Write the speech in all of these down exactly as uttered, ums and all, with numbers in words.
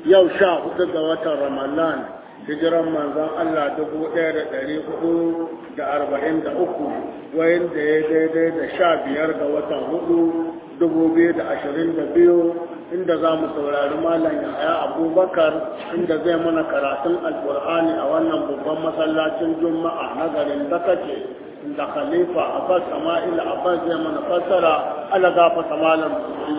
yau sha hudu ga watan Ramadan hijiran manzon Allah dubu ɗaya da ɗari hudu da arba'in da uku wayin da ya daidai da sha biyar ga watan hudu dubu biyu da ashirin da biyu inda za mu saurari malam Yahaya Abubakar inda zai mana karatun alkur'ani a wannan babban masallacin juma'a na garin Dakace da khalifa Abbas Sama'il Abbas zai mana fassara ala gafa malam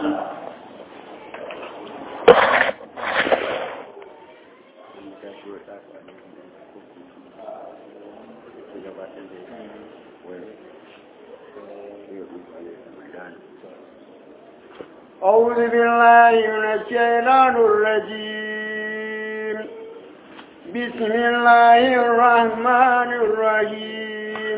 أعوذ بالله من الشيطان الرجيم بسم الله الرحمن الرحيم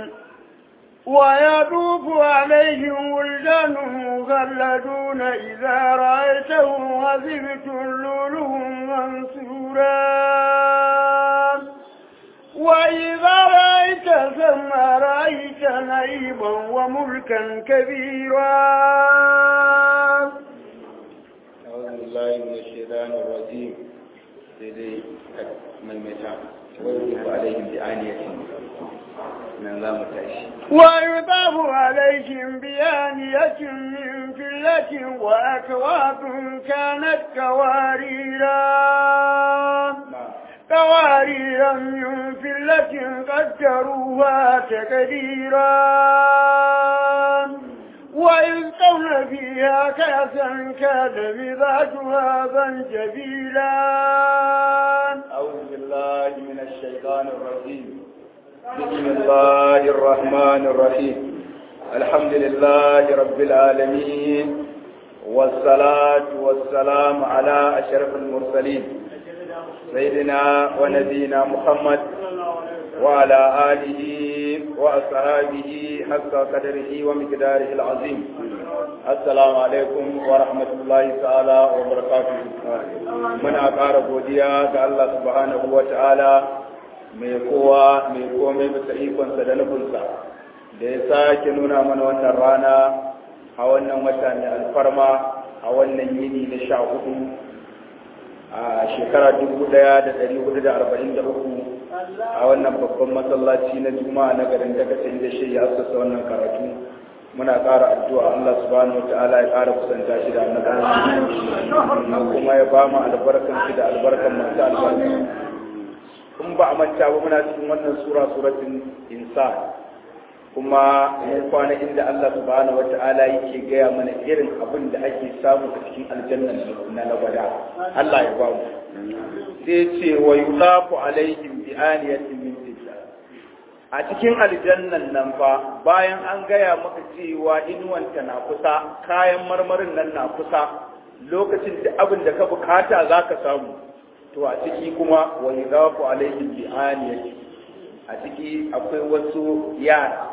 ويطوف عليهم ولدان مخلدون إذا رأيتهم حسبت لؤلؤا منثورا وإذا رأيت ثم رأيت نعيما وملكا كبيرا أعوذ بالله من الشيطان الرجيم سيدي من متى ويطوف عليهم بآنية من ذا متعش ويطاف عليهم بآنية من فلة وأكواب كانت قواريرا قواريرا من فلة قدروها تقديرا ويسقون فيها كأسا كان مزاجها زنجبيلا. أعوذ بالله من الشيطان الرجيم بسم الله الرحمن الرحيم الحمد لله رب العالمين والصلاة والسلام على أشرف المرسلين سيدنا ونبينا محمد وعلى آله وأصحابه حق قدره ومقداره العظيم. السلام عليكم ورحمة الله تعالى وبركاته. من أقار بوديا الله سبحانه وتعالى mai kowa mai komai bisa ikonsa da nufinsa da ya sake nuna mana wannan rana a wannan wata mai alfarma a wannan yini na sha hudu a shekara dubu daya da dari hudu da arba'in da uku a wannan babban masallaci na juma'a na garin Dakace da shi ya asasa wannan karatu. Muna ƙara addu'a Allah subhanahu wataala ya ƙara kusanta shi da annabi kuma ya ba mu albarkan shi da albarkan masu albarka. In ba a manta ba muna cikin wannan sura suratul insan kuma mun kwana inda Allah subhanahu wata'ala yake gaya mana irin abin da ake samu a cikin aljanna na nabada. Allah ya ba mu sai ce wa yulafu alaihim bi aniyatin min fidda. A cikin aljannan nan fa bayan an gaya maka cewa inuwanta na kusa, kayan marmarin nan na kusa, lokacin da abin da ka bukata zaka samu, to a ciki kuma wa yadafu alaihim bi aniyati, a ciki akwai wasu yara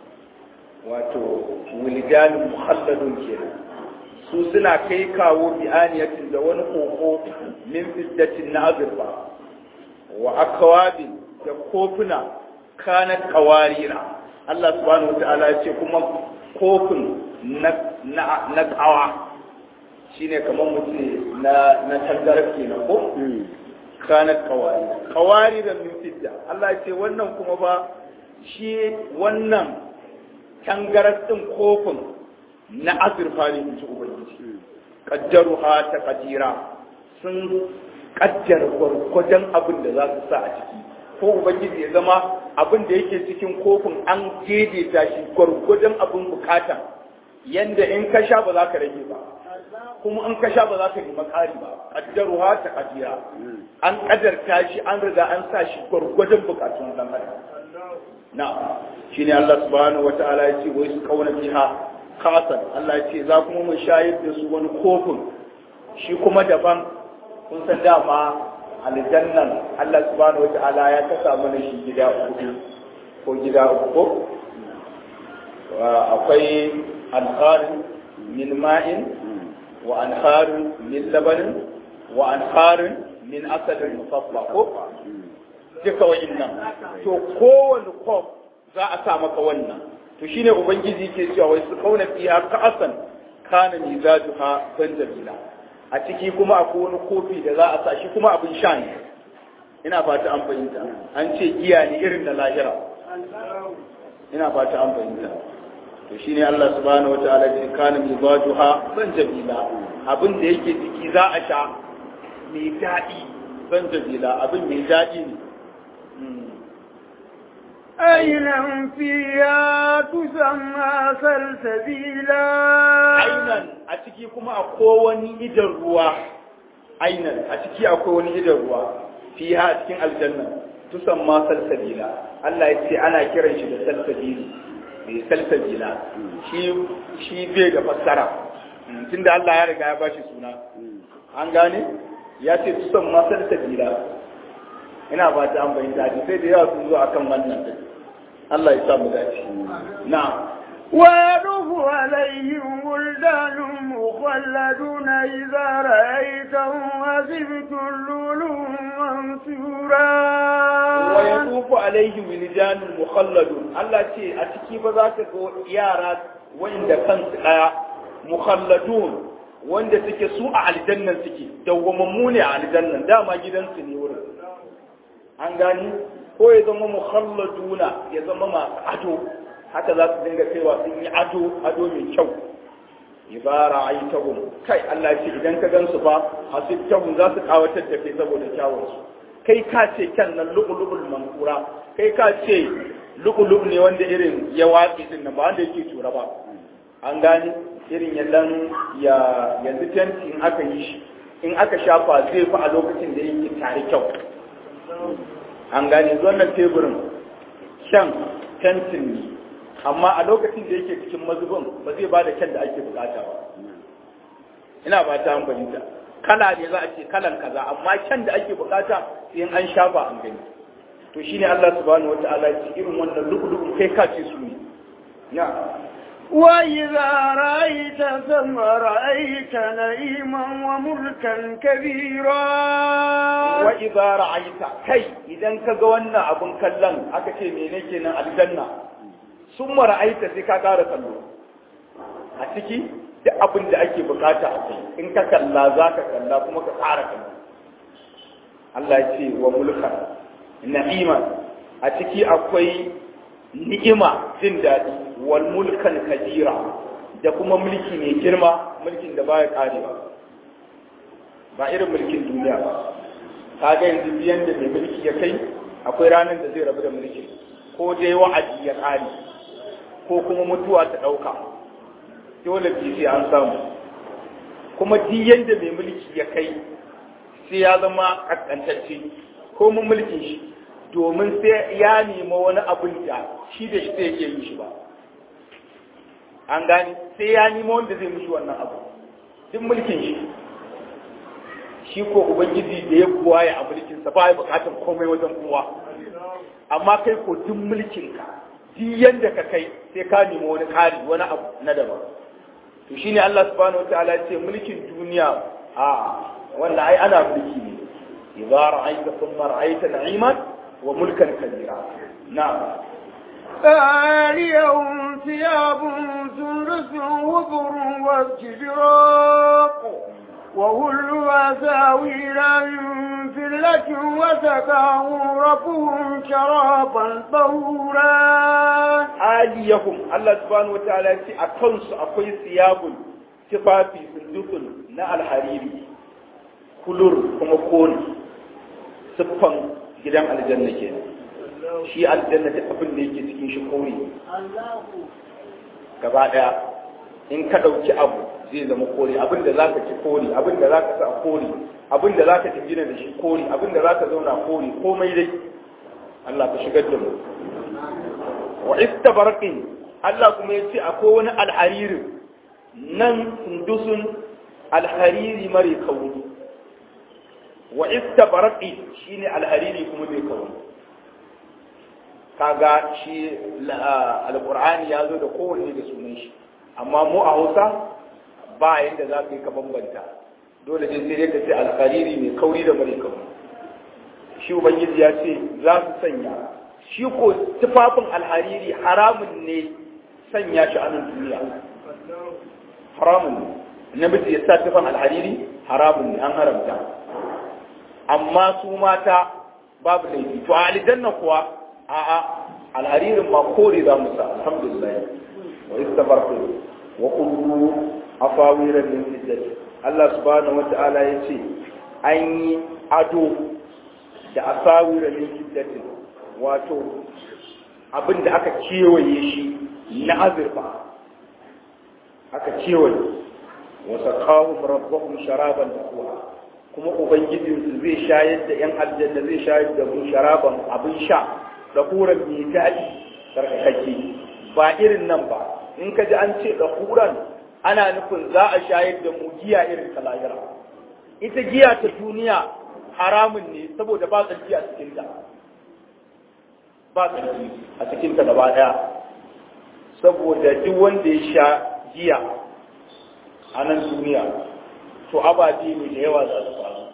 wato wildanun mukhalladun kenan, su suna kai kawo bi aniyatin da wani koko min fiddatin na azurfa wa akwabin da kofuna kanat qawarira. Allah subhanahu wataala ya ce kuma kofin na na na kawa shine kamar mutum na na tangarar kenan ko kanat qawari qawari da min fidda. Allah ya ce wannan kuma ba shi wannan tangarar din kofin na azurfa ne in ji ubangiji. Qaddaruha taqdira, sun kaddara gwargwadon abin da za su sa a ciki, ko ubangiji ya zama abin da yake cikin kofin an daidaita shi gwargwadon abin bukata yanda in ka sha ba za ka rage ba, kuma in ka sha ba za ka nemi ƙari ba. Ƙaddaruha ta ƙadira, an ƙadarta shi, an riga an sa shi gwargwadon bukatun ɗan adam. Na shi ne Allah subhanahu wata'ala ya ce wai su kauna fiha kasan. Allah ya ce za kuma mu shayar da su wani kofin shi kuma daban. Kun san dama aljannan Allah subhanahu wata'ala ya kasa mana shi gida uku ko gida uku ko akwai alkharin min ma'in wa anharun min labanin wa anharun min asalin musaffa ko duka wa'innan, to kowane kof za a sa maka wannan. To shine ubangiji ke cewa wai su kauna fiha ka'asan kana mizajuha zanjabila. a ciki kuma akwai wani kofi da za a sa shi kuma abin sha ne ina fata an fahimta an ce giya ne irin na lahira ina fata an fahimta to shine Allah subhanahu wataala ya kana mizajuha zanjabila abin da yake ciki za a sha mai daɗi zanjabila abin mai daɗi ne عينا فيها تسمى سلسبيلا عينا أتكي كما أقواني إدى الروا عينا أتكي أقواني إدى الروا فيها أتكين الجنة تسمى سلسبيلا الله يتسي أنا كيرنش بسلسبيل بسلسبيلا شي شي بيغا فسرا tunda Allah ya riga ya bashi suna an gane ya ce tusamma salsabila ina ba ta an bayyana sai da yawa sun zo akan wannan din Allah ya sa mu dace na'am wa yadufu alaihim wildanun mukhalladuna idza ra'aytahum hasibtum lulun mansura wa yadufu alaihim wildanun mukhalladun Allah ce a ciki ba za ka ga yara wanda kansu daya mukhalladun wanda suke su a aljannan suke dawwamammu ne a aljannan dama gidansu ne wurin an gani ko ya zama mukhalladuna ya zama masu ado haka za su dinga kaiwa sun yi ado ado mai kyau ibara aitahum kai Allah ya ce idan ka gansu fa hasibtahum za su kawatar da kai saboda kyawun su kai ka ce kan nan lu'lu'ul mankura kai ka ce lu'lu' ne wanda irin ya watsi din nan ba wanda yake tura ba an gani irin ya dan ya yanzu tanti in aka yi shi in aka shafa zai fa a lokacin da yake tare kyau an gane wannan teburin shan tentin ne amma a lokacin da yake cikin mazubin ba zai ba da kyan da ake bukata ba ina ba ta fahimta kala ne za a ce kalan kaza amma kyan da ake bukata sai an shafa an gani to shine Allah subhanahu wataala ya ce irin wannan lu'lu'u kai ka ce su ne na وإذا رأيت ثم رأيت نعيما وملكا كبيرا وإذا رأيت كي إذا كجوانا أبن كلن أكتي منيكنا الجنة ثم رأيت سكا كارة الله أتكي da abin da ake bukata a kai in ka kalla za ka kalla kuma ka tsara kalla Allah ya ce wa mulkan na'ima a ciki akwai ni'ima jin daɗi wal mulkan kabira da kuma mulki mai girma mulkin da baya karewa ba irin mulkin duniya ba kaga yanzu biyan da mai mulki ya kai akwai ranar da zai rabu da mulki ko dai wa'adi ya kare ko kuma mutuwa ta ɗauka dole bi sai an samu kuma duk yanda mai mulki ya kai sai ya zama kaskantacce ko mun mulkin shi domin sai ya nema wani abin da shi da shi sai yake yi shi ba an gani sai ya nema wanda zai mishi wannan abu duk mulkin shi shi ko ubangiji da ya buwaye a mulkinsa ba ya bukatar komai wajen kowa amma kai ko duk mulkinka duk yanda ka kai sai ka nema wani kari wani abu na daban to shine Allah subhanahu wataala ya ce mulkin duniya a wannan ai ana mulki ne idza ra'aita thumma ra'aita na'iman وملكا كبيرا نعم فاليوم ثياب سندس وبر واستبراق وهل أساوير من فلة وسقاهم ربهم شرابا طهورا آليهم الله سبحانه وتعالى أكنس أقوي ثياب تفافي سندس نا الحريري كلور كما كون سبحان gidan aljanna ke shi aljanna da abin da yake cikin shi kore gaba daya in ka dauki abu zai zama kore abin da zaka ci kore abin da zaka sa kore abin da zaka ci gina da shi kore abin da zaka zauna kore komai dai Allah ka shigar da mu wa istabarqin Allah kuma yace akwai wani alhariri nan sundusun alhariri mare kauri wa istabarqi shine alhariri kuma bai kawo kaga shi alqur'ani ya zo da kowanne da sunan shi amma mu a Hausa ba yanda za ka yi ka bambanta dole dai sai ka ce alhariri mai kauri da mare kauri shi ubangiji ya ce za su sanya shi ko tufafin alhariri haramun ne sanya shi a nan duniya haramun ne namiji ya sa tufafin alhariri haramun ne an haramta amma su mata babu laifi to a aljanna kuwa a'a alharirin ma kore za mu sa alhamdulillah wa istabarku wa qulu afawira min fiddati Allah subhanahu wata'ala yace an yi ado da asawira min fiddati wato abinda aka kewaye shi na azurfa aka kewaye wa saqahum rabbuhum sharaban tahura kuma ubangijinsu zai shayar da yan aljanna zai shayar da mu sharaban abin sha da kuran mai daɗi sarkakake ba irin nan ba in ka ji an ce da kuran ana nufin za a shayar da mu giya irin ta lahira ita giya ta duniya haramun ne saboda ba tsarki a cikinta ba tsarki a cikinta gaba ɗaya saboda duk wanda ya sha giya a nan duniya to ababe ne da yawa za su faru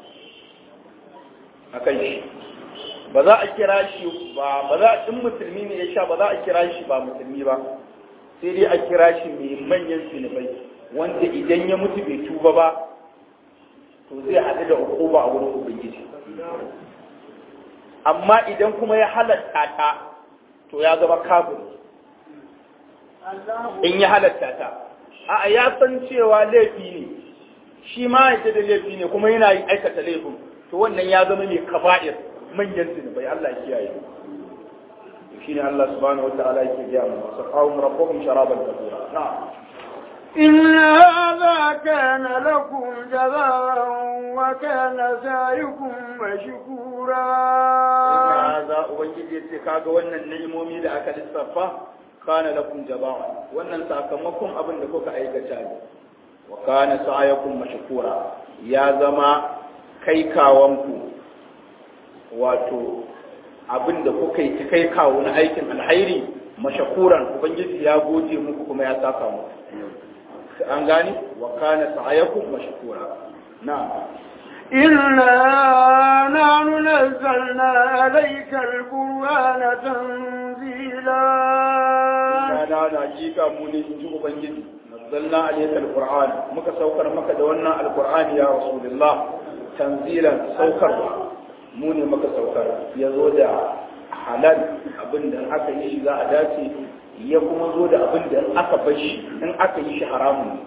a kan shi ba za a kira shi ba ba za in musulmi ne ya sha ba za a kira shi ba musulmi ba sai dai a kira shi mai manyan zunubai wanda idan ya mutu bai tuba ba to zai haɗu da hukuma a wurin ubangiji amma idan kuma ya halatta ta to ya zama kafiri in ya halatta ta a ya san cewa laifi ne shi ma ya da laifi ne kuma yana yin aikata laifin to wannan ya zama mai kaba'ir manyan zunubai Allah ya kiyaye shi ne Allah subhanahu wa ta'ala yake gaya mu saqawum rabbukum sharaban tahura na'am إن هذا كان لكم جزاء وكان سعيكم مشكورا إن هذا ubangiji kaga wannan ni'imomi da aka lissafa kana lakum jazaa wannan sakamakon abin da kuka aikata ne wa kana sa'yakum mashkura ya zama kai kawanku wato abin da kuka yi kai kawo na aikin alhairi mashkuran ubangiji ya gode muku kuma ya saka muku an gani wa kana sa'yakum mashkura na'am إنا نحن نزلنا عليك القرآن تنزيلا إنا نجيك مولي نجوب بنجد نزلنا عليك القرآن مكا سوكر مكا دولنا القرآن يا رسول الله تنزيلا سوكر موني مكا سوكر يزود حلال abin da aka yi shi za a dace ya kuma zo da abin da aka bashi in aka yi shi haramun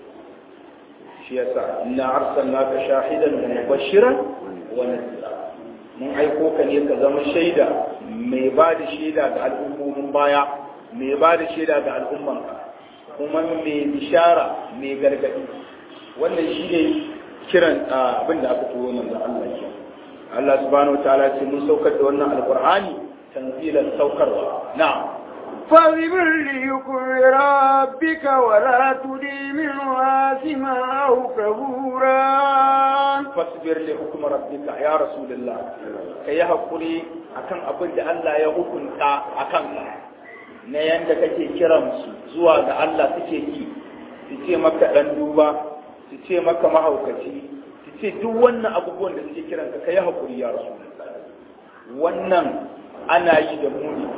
shi yasa inna arsalnaka shahidan wa mubashiran wa nadhira mun aiko ka ne ka zama shaida mai ba da shaida ga al'ummomin baya mai ba da shaida ga al'ummanka kuma mai bishara mai gargadi wannan shine kiran abin da aka turo nan da Allah ya Allah subhanahu wa ta'ala ce mun saukar da wannan alqur'ani tanzilan saukarwa na'am فاصبر لحكم ربك ولا تدي منه آثما أو كفورا فاصبر لحكم ربك يا رسول الله كي يحقري akan abin da Allah ya hukunta akan ka na yanda kake kiran su zuwa ga Allah suke yi su ce maka dan duba su ce maka mahaukaci su ce duk wannan abubuwan da suke kiran ka kai hakuri ya rasulullah wannan ana yi da muni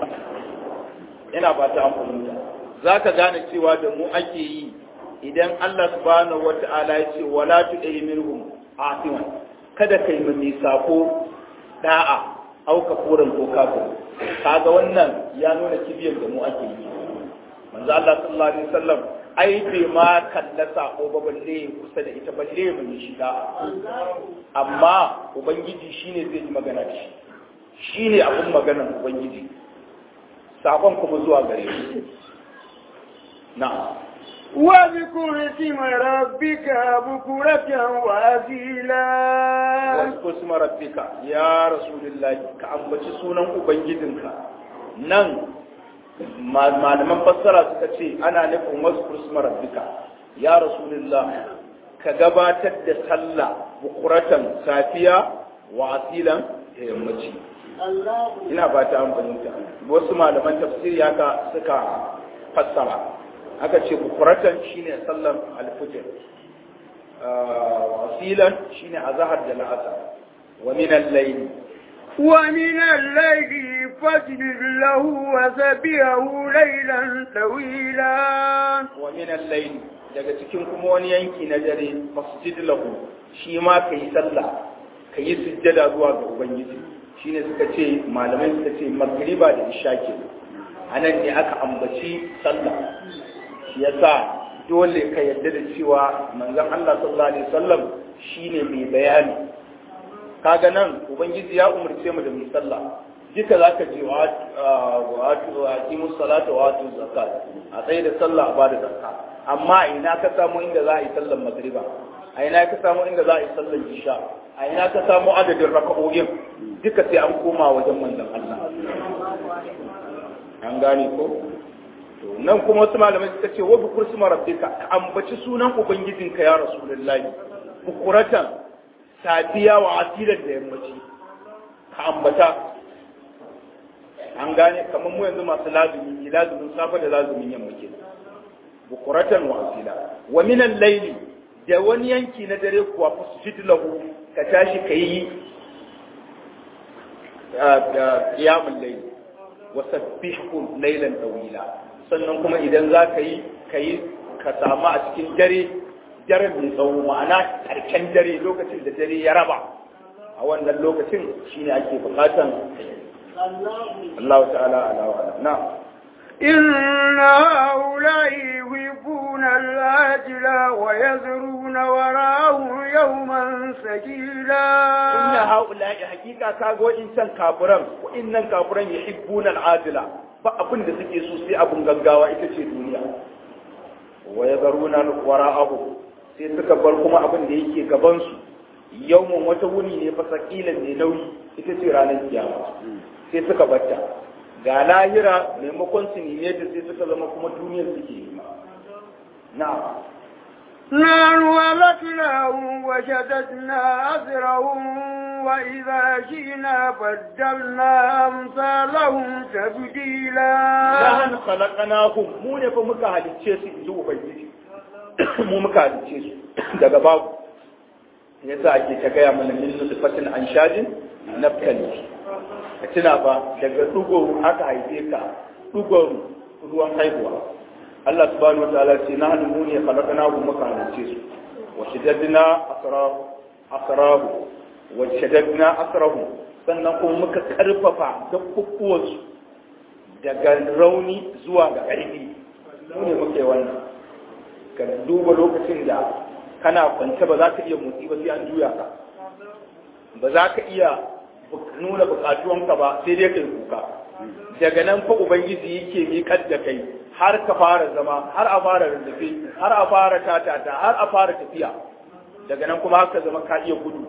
ina ba ta amfani za ka gane cewa da mu ake yi idan Allah subhanahu wata'ala ya ce wala tu'ay minhum asiman kada kai mai sako da'a au kafuran ko kafir kaga wannan ya nuna kibiyar da mu ake yi manzo Allah sallallahu alaihi wasallam ai bai ma kalla sako ba balle kusa da ita balle mu shi da'a amma ubangiji shine zai yi magana da shi shine abun maganar ubangiji sakon kuma zuwa gare su na واذكر اسم ربك بكرة وأصيلا واذكر اسم ربك يا رسول الله كأمبتي سنن ubangijinka nan malaman fassara suka ce ana nufin wasu isma rabbika ya rasulullah ka gabatar da sallah bukuratan safiya wa asilan da yammaci ina ba ta amfani wasu malaman tafsiri haka suka fassara aka ce bukuratan shine sallar alfujr wasilan shine azhar da al'asr wa min al-layl wa min al-layli fajr lahu wa sabihu laylan tawila wa min al-layl daga cikin kuma wani yanki na dare fasjid lahu shi ma kai sallah kai sujjada zuwa ga ubangiji shine suka ce malamai suka ce magriba da isha ke anan ne aka ambaci sallah shi yasa dole ka yarda da cewa manzon Allah sallallahu alaihi wasallam shine mai bayani kaga nan ubangiji ya umarce mu da mu sallah duka zaka ji wa wa aqimu salata wa atu zakat a tsaye da sallah a bada zakka amma ina ka samu inda za a yi sallar magriba a ina ka samu inda za a yi sallar isha a ina ka samu adadin raka'o'in duka sai an koma wajen manzon Allah an gane ko to nan kuma wasu malamai suka ce wa bukur suma rabbika ka ambaci sunan ubangijinka ya rasulullahi bukuratan safiya wa asiran da yammaci ka ambata an gane kamar mu yanzu masu lazumi lazumin safa da lazumin yamma ke bukuratan wa asila wa min al-layli da wani yanki na dare kuwa fasjid lahu ka tashi kai qiyamul layl wa sabbihu laylan tawila sannan kuma idan za ka yi kai ka samu a cikin dare dare mai tsawo ma'ana karken dare lokacin da dare ya raba a wannan lokacin shine ake bukatan Allah ta'ala ala wa na إن هؤلاء يحبون العاجل ويذرون وراءهم يوما ثقيلا إن هؤلاء حقيقة كاغو إنسان كابران وإنن كابران يحبون العاجل فأبن دسكي سوسي أبن غنغاوة إتشي دنيا ويذرون وراءهم sai suka bar kuma abin da yake gabansu yawon wata wuni ne fa sakilan ne nauyi ita ce ranar kiyama sai suka batta ga lahira maimakon su ne da sai suka zama kuma duniyar suke yi na'am نحن ولكناهم وشددنا أسرهم وإذا شئنا بدلنا أمثالهم تبديلا نحن خلقناهم مو ne fa muka halicce su inji ubangiji mu muka halicce su daga babu yasa ake ta gaya mana min nutfatin anshajin naftali ka tuna ba daga dugo aka haife ka dugon ruwan haihuwa Allah subhanahu wataala ce na hannu mu ne khalaqnahu muka halice su wa shaddadna asrahu asrahu wa shaddadna asrahu sannan kuma muka karfafa dakkukuwan su daga rauni zuwa ga ƙarfi mu ne muke wannan ka duba lokacin da kana kwance ba za ka iya motsi ba sai an juya ka ba za ka iya nuna bukatuwanka ba sai dai kai kuka daga nan fa ubangiji yake miƙar da kai har ka fara zama har a fara rarrafe har a fara tatata har a fara tafiya daga nan kuma haka zama ka iya gudu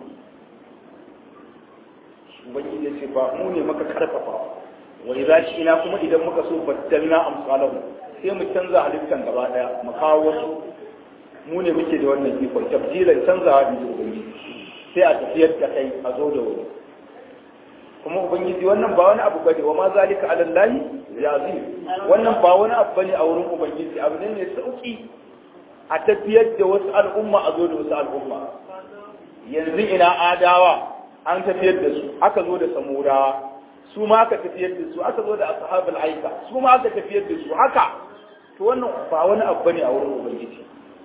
ubangiji ya ce ba mu ne muka karfafa wa idza ina kuma idan muka so baddalna amsalahu sai mu canza halittan gaba daya mu kawo wasu mu ne muke da wannan ikon tabdilan canzawa da ubangiji sai a tafiyar da kai a zo da wani kuma ubangiji wannan ba wani abu bane wa ma zalika ala allahi yazim wannan ba wani abu bane a wurin ubangiji abu ne mai sauki a tafiyar da wasu al'umma a zo da wasu al'umma yanzu ina adawa an tafiyar da su aka zo da samurawa su ma aka tafiyar da su aka zo da ashabul aika su ma aka tafiyar da su haka to wannan ba wani abu bane a wurin ubangiji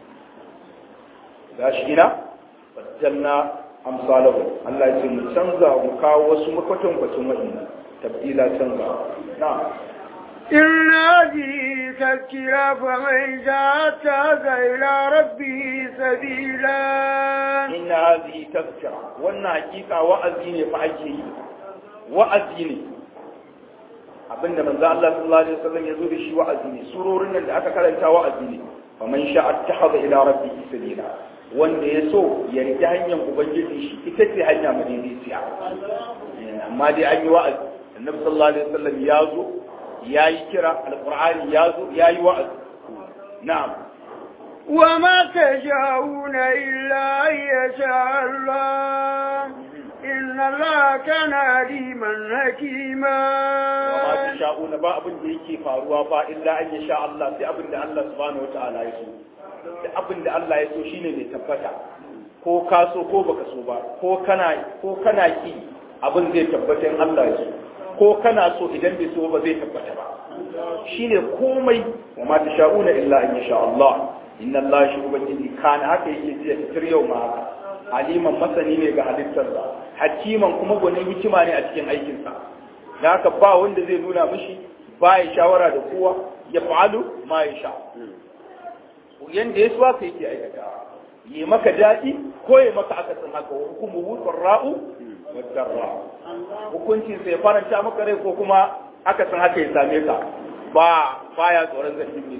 gashi ina baddalna amsalahu Allah ya ce mu canza mu kawo wasu makwatan kwatan wa'annan tabdila canza na إن هذه تذكرة فمن جاءت إلى ربه سبيلا إن هذه تذكرة وأن حقيقة وأزيني فأجيه وأزيني abinda manzo Allah sallallahu alaihi wasallam yazo da shi wa'azi ne surorin nan da aka karanta wa'azi ne faman sha'a ittakhadha ila rabbihi sabila wanda ya so ya rike hanyar ubangiji shi ita ce hanya madaidaiciya amma dai an yi wa'azi annabi sallallahu alaihi wasallam ya zo ya yi kira alqur'ani ya zo ya yi wa'azi na'am وما تشاءون إلا أن يشاء الله إن الله كان عليما حكيما وما تشاءون با abin da yake faruwa ba illa an yasha Allah sai abin da Allah subhanahu wataala ya so da abin da Allah ya so shine mai tabbata ko ka so ko baka so ba ko kana ko kana ki abin zai tabbata in Allah ya so ko kana so idan bai so ba zai tabbata ba shine komai wa ma tasha'una illa an yasha Allah inna Allah shi ubangiji kana haka yake jiya fitar yau ma haka aliman masani ne ga halittarsa hakiman kuma gwanin hikima ne a cikin aikinsa da haka ba wanda zai nuna mishi ba ya shawara da kowa ya fa'alu ma ya sha yanda ya suwa ka yake aikata yi maka daɗi ko ya maka akasin haka hukumu wutsar ra'u wadda ra'u hukuncin sai faranta maka rai ko kuma akasin haka ya same ka ba baya tsoron zargin ne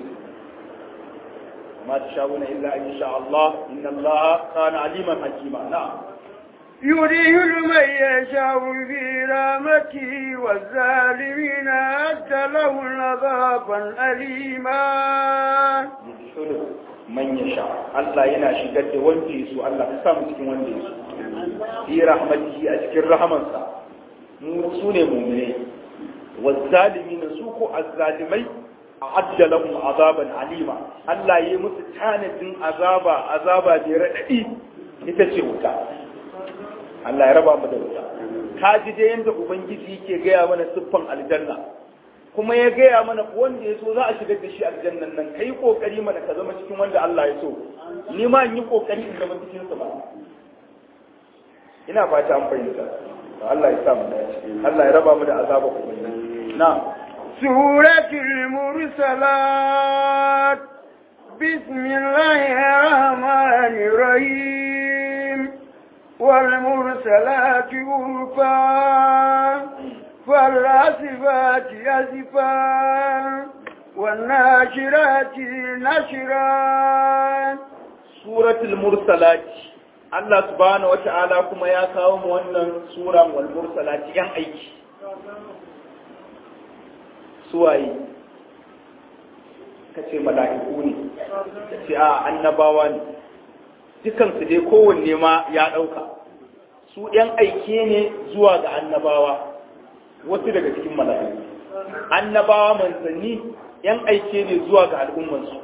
ma ta shawuna illa an sha Allah inna Allah kana aliman hakima na'am يريه من يشاء في رحمته والظالمين أعد لهم عذابا أليما man ya sha Allah yana shigar da wanda ya so Allah ka samu cikin wanda ya so fi rahmatihi a cikin rahamansa mu su ne mu'mine wazzalimin su ko azzalimai a'adda lahum azaban alima Allah yayi musu tanadin azaba azaba da radadi ita ce wuta Allah ya raba mu da wuta ka ji dai yanda ubangiji yake gaya mana siffan aljanna kuma ya gaya mana wanda ya so za a shigar da shi aljannan nan kai kokari mana ka zama cikin wanda Allah ya so ni ma in yi kokari in zama cikin sa ba ina fata an fahimta Allah ya sa mu dace Allah ya raba mu da azaba kuma na suratul mursalat bismillahir rahmanir rahim wal mursalati urfa فالعاصفات عاصفا والناشرات نشرا سورة المرسلات الله سبحانه وتعالى كما يا كاو wannan suran wal mursalat yan aiki suwaye kace mala'iku ne kace a annabawa ne dukan su dai kowanne ma ya dauka su yan aike ne zuwa ga annabawa wasu daga cikin mala'iku annabawa manzanni yan aike ne zuwa ga al'ummansu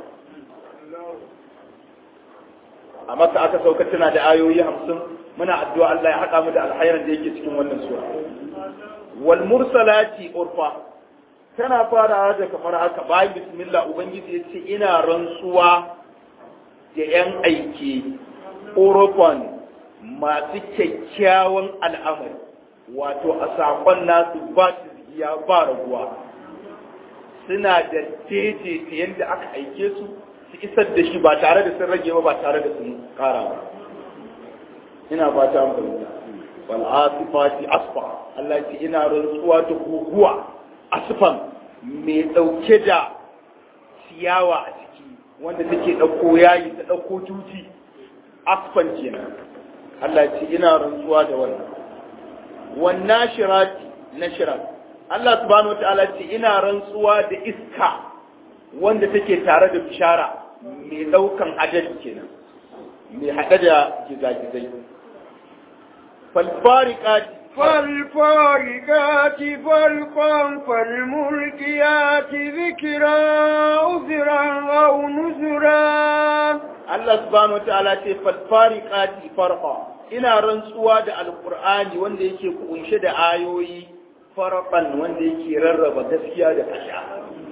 a maka aka sauka tana da ayoyi hamsin muna addu'a Allah ya haɗa mu da alkhairan da yake cikin wannan sura wal mursalati urfa tana fara da kamar haka bayan bismillah ubangiji yace ina rantsuwa da yan aike urfan masu kyakkyawan al'amari wato a saƙon nasu ba su ya ba raguwa suna da daidaita yadda aka aike su su isar da shi ba tare da sun rage ba ba tare da sun kara ba ina fata mu fahimta wal asifati asfa Allah ya ce ina rantsuwa da guguwa asfan mai dauke da ciyawa a ciki wanda take dauko yayi ta dauko juji asfan kenan Allah ya ce ina rantsuwa da wannan wannan shirati nashra Allah subhanahu wataala ce ina rantsuwa da iska wanda take tare da bishara mai daukan adadi kenan mai hada da gizagizai falfariqati falfariqati falqan falmulkiyati dhikra uzran aw nuzra Allah subhanahu wataala ce falfariqati farqa ina rantsuwa da alkur'ani wanda yake kunshe da ayoyi farqan wanda yake rarraba gaskiya da ƙarya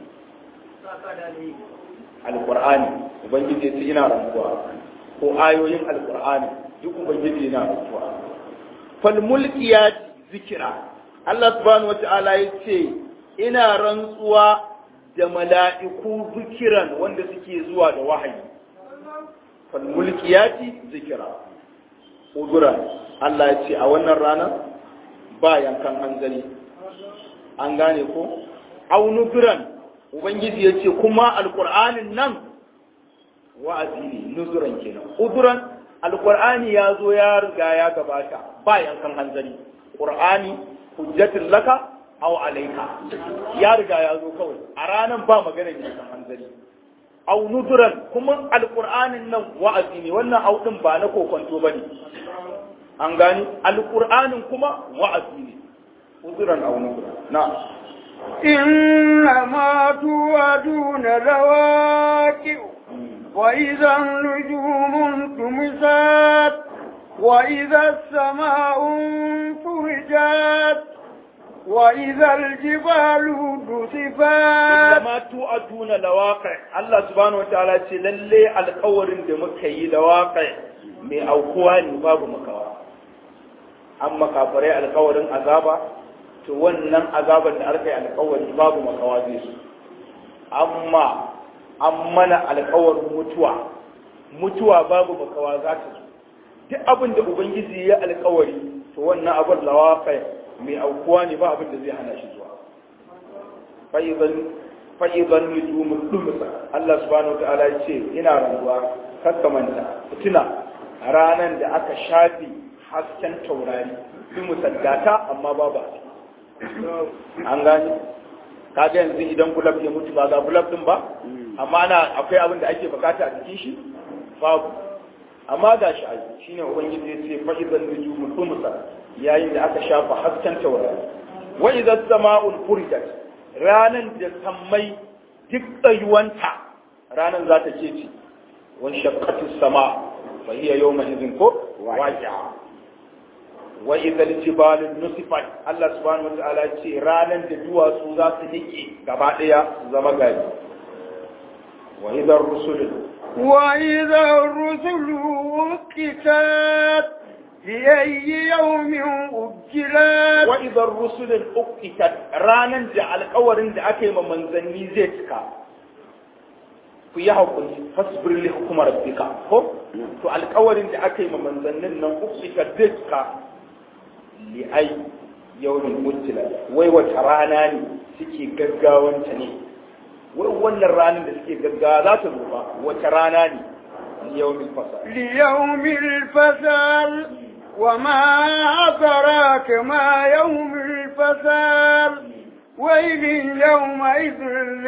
alkur'ani ubangiji ya ce ina rantsuwa ko ayoyin alkur'ani duk ubangiji yana rantsuwa fal mulkiyat zikra Allah subhanahu wataala ya ce ina rantsuwa da mala'iku zikiran wanda suke zuwa da wahayi fal mulkiyati zikra udura Allah ya ce a wannan rana ba yankan hanzari an gane ko aunuduran ubangiji ya ce kuma alkur'anin nan wa'azi ne nuzuran kenan uduran alkur'ani ya zo ya riga ya gabata ba yankan hanzari qur'ani hujjatul laka aw alayka ya riga ya zo kawai a ranan ba magana yankan hanzari au nuduran kuma alkur'anin nan wa'azi ne wannan audin ba na kokonto bane an gani alkur'anin kuma wa'azi ne uduran au nuduran na إنما توعدون لواقع وإذا النجوم انتمست وإذا السماء انفرجت وإذا الجبال نصفت ما توعدون لواقع الله سبحانه وتعالى ce lalle alƙawarin da muka yi da waƙa mai aukuwa ne babu makawa an makafarai alƙawarin azaba to wannan azaban da aka yi alƙawari babu makawa zai su amma an mana alƙawarin mutuwa mutuwa babu makawa za ta zo duk abin da ubangiji ya alƙawari to wannan abin lawaƙa mai aukuwa ne ba abin da zai hana shi zuwa fa'izan nujumun dumsa Allah subhanahu wa ta'ala ya ce ina rantsuwa kakkamanta tuna ranar da aka shafi hasken taurari dumsa data amma babu an gani kaga yanzu idan gulab ya mutu ba ga gulab din ba amma ana akwai abin da ake bukata a cikin shi babu amma ga shi ai shine ubangiji ya ce fa'izan nujumun dumsa yayin da aka shafa hasken taurari wa idza sama'ul furijat ranan da sammai duk tsayuwanta ranan za ta ce ci wan shaqqatu sama fa hiya yawma idhin ko waqi'a wa idza al-jibalu nusifat Allah subhanahu wa ta'ala ce ranan da duwatsu za su nike gaba daya su zama gari wa idza ar-rusul wa idza ar-rusulu uqitat لأي يوم أجلت وإذا الرسل أقتت رانا جعل القورن da aka yi ma manzanni zai cika ku yi hakuri fasbir li hukuma rabbika ko to alƙawarin da aka yi ma manzannin nan uqtitat zai cika li ay yawmin ujila wai wata rana ne suke gaggawanta ne wai wannan ranar da suke gaggawa za ta zo ba wata rana ne ليوم الفصل ليوم الفصل وما أدراك ما يوم الفصل ويل يومئذ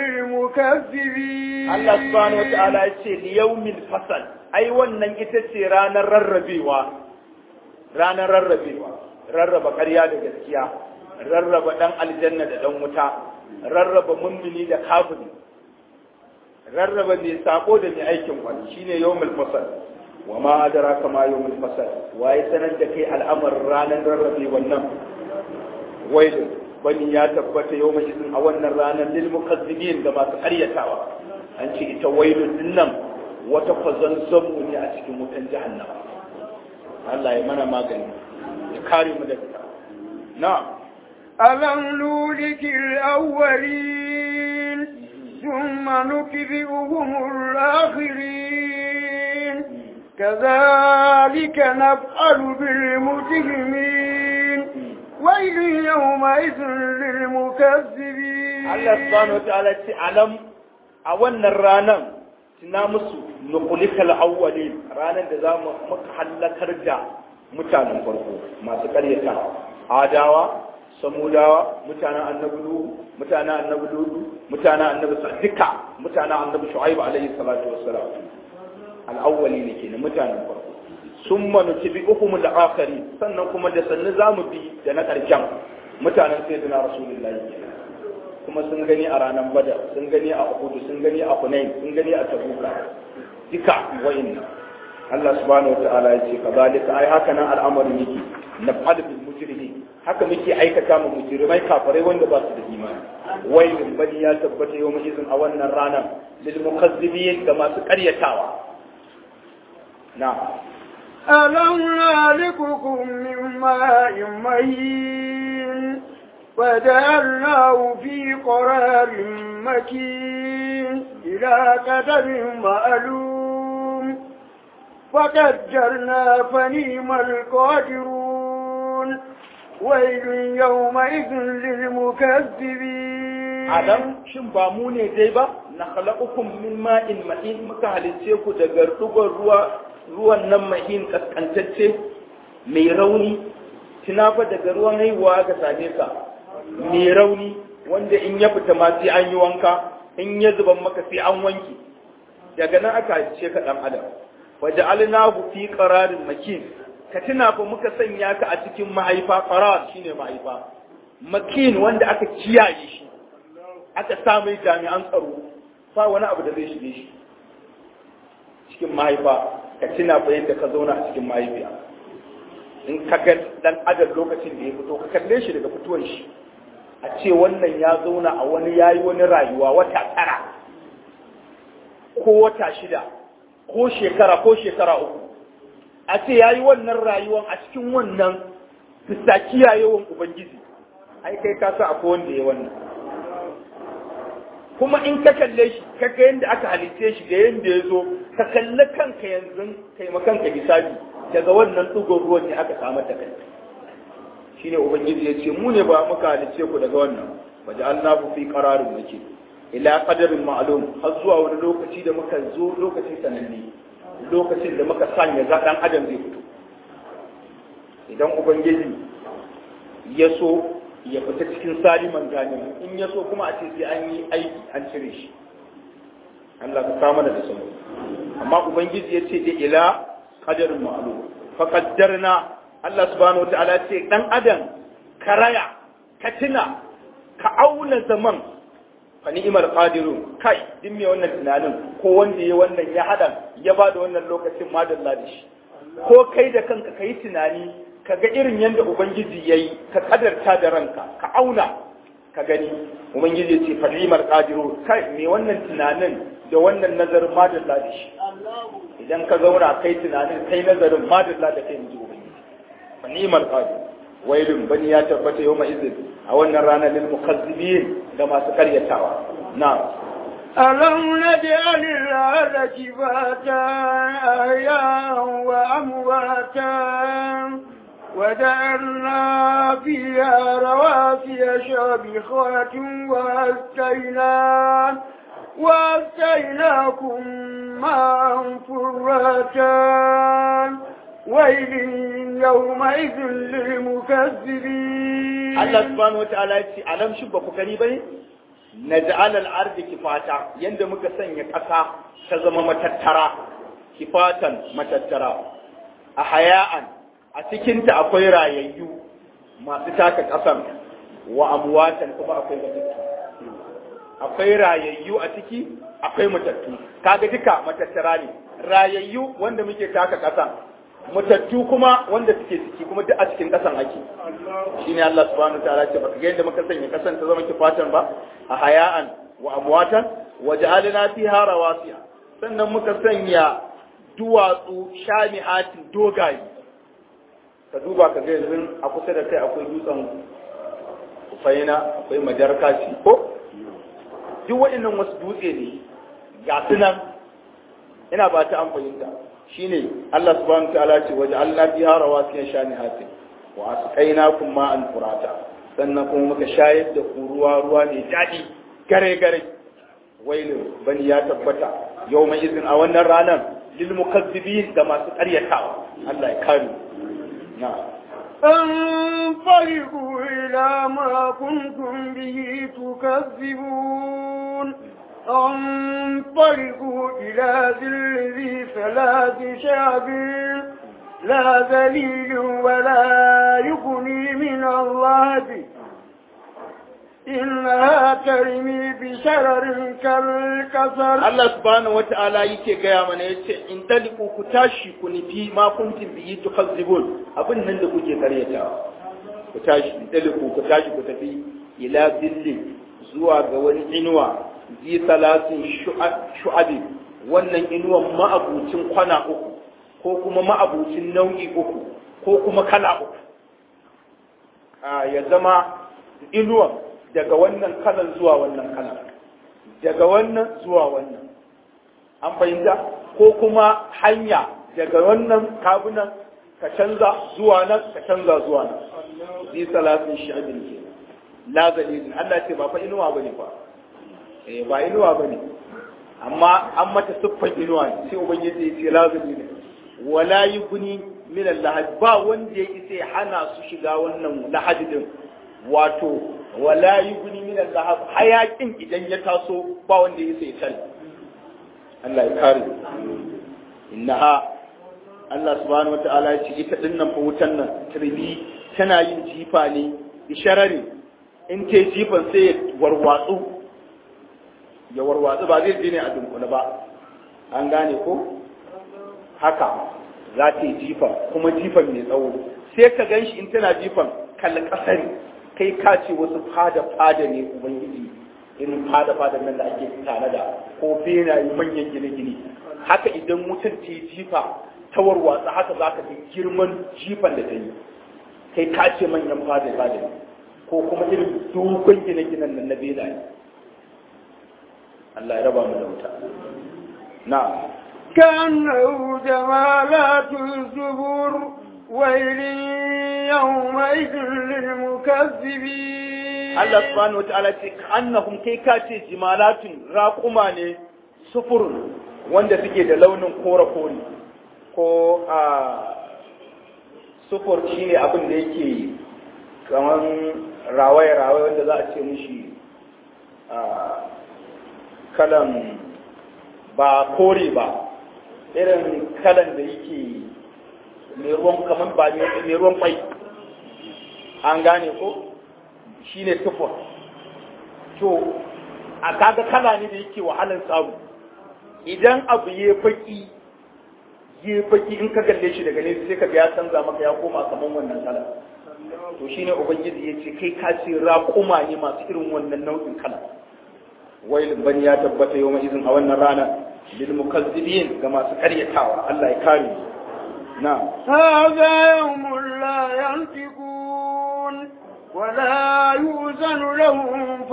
للمكذبين الله سبحانه وتعالى يقول ليوم الفصل أي wannan ita ce ranar rarrabewa ranar rarrabewa rarraba ƙarya da gaskiya rarraba dan aljanna da dan wuta rarraba mummuni da kafiri rarraba mai sako da mai aikin wani shine yawmul fasal wa ma adraka ma yawmul fasal waye sanar da kai al'amar ranar rarrabe wannan wailu bani ya tabbata yawmul izin a wannan ranar lil mukazzibin da masu karyatawa an ce ita wailu dinnan wata fazan zamu ne a cikin wutan jahannama Allah ya mana magani ya kare mu daga na alam nulikil awwalin ثم نكبئهم الآخرين كذلك نفعل بالمجرمين ويل يومئذ للمكذبين الله سبحانه وتعالى تعلم أولا رانا تنامس نقلك الأولين رانا دزام مكحل كرجع متانا فرقو ما تقريتا عداوة samudawa mutanen annabi nuhu mutanen annabi lutu mutanen annabi duka mutanen annabi shu'aib alayhi salatu wassalam al-awwali ne kenan mutanen farko summa nutibi'uhum al-akhari sannan kuma da sannu zamu bi da na karshen mutanen sayyidina rasulullahi kuma sun gani a ranar badar sun gani a uhud sun gani a hunain sun gani a tabuka duka wa'inna Allah subhanahu wa ta'ala ya ce kazalika ai haka nan al'amarin yake naf'al bil mujrimin haka muke aikata mu mujrimai kafirai wanda ba su da imani wailun bani ya tabbata yau izin a wannan rana lil mukazzibin da masu karyatawa na alam nalikukum min ma'in mahin وجعلناه في قرار مكين إلى قدر معلوم فقدرنا فنيم القادرون ويل يومئذ للمكذبين Adam shin ba mu ne dai ba na khalaqakum min ma'in mahin muka halice ku daga dugon ruwa ruwan nan mahin kaskantacce mai rauni tinafa daga ruwan haihuwa ga same ka mai rauni wanda in ya fita ma sai an yi wanka in ya zuban maka sai an wanki daga nan aka halice ka dan adam waja'alnahu fi qararin makin ka tuna fa muka sanya ka a cikin mahaifa qarar shine mahaifa makin wanda aka kiyaye shi aka samu jami'an tsaro ba wani abu da zai shige shi cikin mahaifa ka tuna fa yadda ka zauna a cikin mahaifiya in ka ga dan adam lokacin da ya fito ka kalle shi daga fitowar shi a ce wannan ya zauna a wani yayi wani rayuwa wata tara ko wata shida ko shekara ko shekara uku a ce yayi wannan rayuwan a cikin wannan bisa kiyayewan ubangiji ai kai ka sa akwai wanda ya wannan kuma in ka kalle shi ka ga yanda aka halice shi da yanda ya zo ka kalle kanka yanzu kai ma kanka hisabi daga wannan dugon ruwan ne aka samar da kai shine ubangiji ya ce mu ne ba muka halice ku daga wannan waja'alnahu fi qararin makin ila qadarin ma'lum har zuwa wani lokaci da muka zo lokacin sananne lokacin da muka sanya za dan adam zai fito idan ubangiji ya so ya fita cikin saliman gani in ya so kuma a ce sai an yi aiki an cire shi Allah ka kama da sanu amma ubangiji ya ce da ila qadarin ma'lum fa qaddarna Allah subhanahu wataala ce dan adam karaya ka tuna ka auna zaman fa ni'mal qadirun kai din me wannan tunanin ko wanda ya wannan ya hada ya bada wannan lokacin madalla da shi ko kai da kanka kai tunani ka ga irin yadda ubangiji yayi ka kadarta da ranka ka auna ka gani ubangiji ya ce fa ni'mal qadirun kai me wannan tunanin da wannan nazarin madalla da shi idan ka zauna kai tunanin kai nazarin madalla da kai inji ubangiji fa ni'mal qadirun wailun bani ya tabbata yawma izin a wannan ranar lil mukazzibin da masu karyatawa na'am ألم نجعل الأرض كفاتا أحياء وأمواتا وجعلنا فيها رواسي شامخات وأسقينا وأسقيناكم ماء فراتا ويل يومئذ للمكذبين الله سبحانه وتعالى يقول ألم شبك قريبا نجعل الأرض كفاتا يند muka sanya ƙasa ta zama matattara kifatan matattara a haya'an a cikinta akwai rayayyu masu taka ƙasar wa amwatan kuma akwai matattu akwai rayayyu a ciki akwai matattu kaga duka matattara ne rayayyu wanda muke taka ƙasa matattu kuma wanda suke ciki kuma duk a cikin ƙasan ake shine Allah subhanahu wa ta'ala ce baka ga yadda muka sanya ƙasan ta zama kifatan ba a haya'an wa amwatan waja'alna fiha rawasiya sannan muka sanya duwatsu shami'atin dogaye ka duba ka ga yanzu a kusa da kai akwai dutsen kufaina akwai majarkaci ko duk waɗannan wasu dutse ne ga sunan ina ba ta an fahimta shine Allah subhanahu wa ta'ala ce waja'alna fiha rawasiya shami'atin wa asqaynakum ma'an furata sannan kuma muka shayar da ku ruwa ruwa mai daɗi gare gare wailu bani ya tabbata yau mai izin a wannan ranar lil mukazzibin da masu ƙaryatawa Allah ya kare na انطلقوا إلى ما كنتم به تكذبون انطلقوا إلى ذل ذي ثلاث شعب لا ذليل ولا يغني من الله إنها ترمي بشرر كالكسر الله سبحانه وتعالى yake gaya mana yace in taliku ku tashi ku nufi ma kuntum bihi tukazzibun abin nan da kuke karyatawa ku tashi in taliku ku tashi ku tafi ila billi zuwa ga wani inuwa zi salatin shu'abi wannan inuwan ma'abucin kwana uku ko kuma ma'abucin nau'i uku ko kuma kala uku a ya zama inuwan daga wannan kalan zuwa wannan kalan daga wannan zuwa wannan an fahimta ko kuma hanya daga wannan kabunan ka canza zuwa nan ka canza zuwa nan bi salatin sha'abin ke la zalilin Allah ce ba fa inuwa bane fa eh ba inuwa bane amma an mata siffar inuwa ne sai ubangiji ya ce la zalilin wala yuguni min al-lahad ba wanda ya isa ya hana su shiga wannan lahadi din wato wala yuguni min al-lahab hayakin idan ya taso ba wanda ya isa ya tare Allah ya kare innaha Allah subhanahu wataala ya ce ita dinnan fa wutan nan turbi tana yin jifa ne isharari in ta jifan sai ya warwatsu ya warwatsu ba zai je ne a dunkule ba an gane ko haka za ta yi jifan kuma jifan mai tsawo sai ka gan shi in tana jifan kalli kasari kai ka ce wasu fada fada ne ubangiji irin fada fada nan da ake tanada ko benaye manyan gine-gine haka idan mutum ta jifa ta warwatsa haka za ka ji girman jifan da ta yi kai ka ce manyan fada fada ne ko kuma irin dogon gine-ginen nan na benaye Allah ya raba mu da wuta na كأنه جمالات الزبور ويل يومئذ للمكذبين Allah subhanahu wa ta'ala ce annahum kai ka ce jimalatun raquma ne sufurun wanda suke da launin kore kore ko a sufur shine abin da yake kaman rawaye rawaye wanda za a ce mishi a kalan ba kore ba irin kalan da yake mai ruwan kaman ba mai ruwan kwai an gane ko shi ne tufur to a kaga kala ne da yake wahalar samu idan abu ya baki ya baki in ka galle shi daga nesa sai ka ya canza maka ya koma kaman wannan kala to shine ubangiji ya ce kai ka ce raƙuma ne masu irin wannan nau'in kala wailin bani ya tabbata yau mai izin a wannan rana lil mukazzibin ga masu karyatawa Allah ya kare na هذا يوم لا ينطقون ولا يؤذن لهم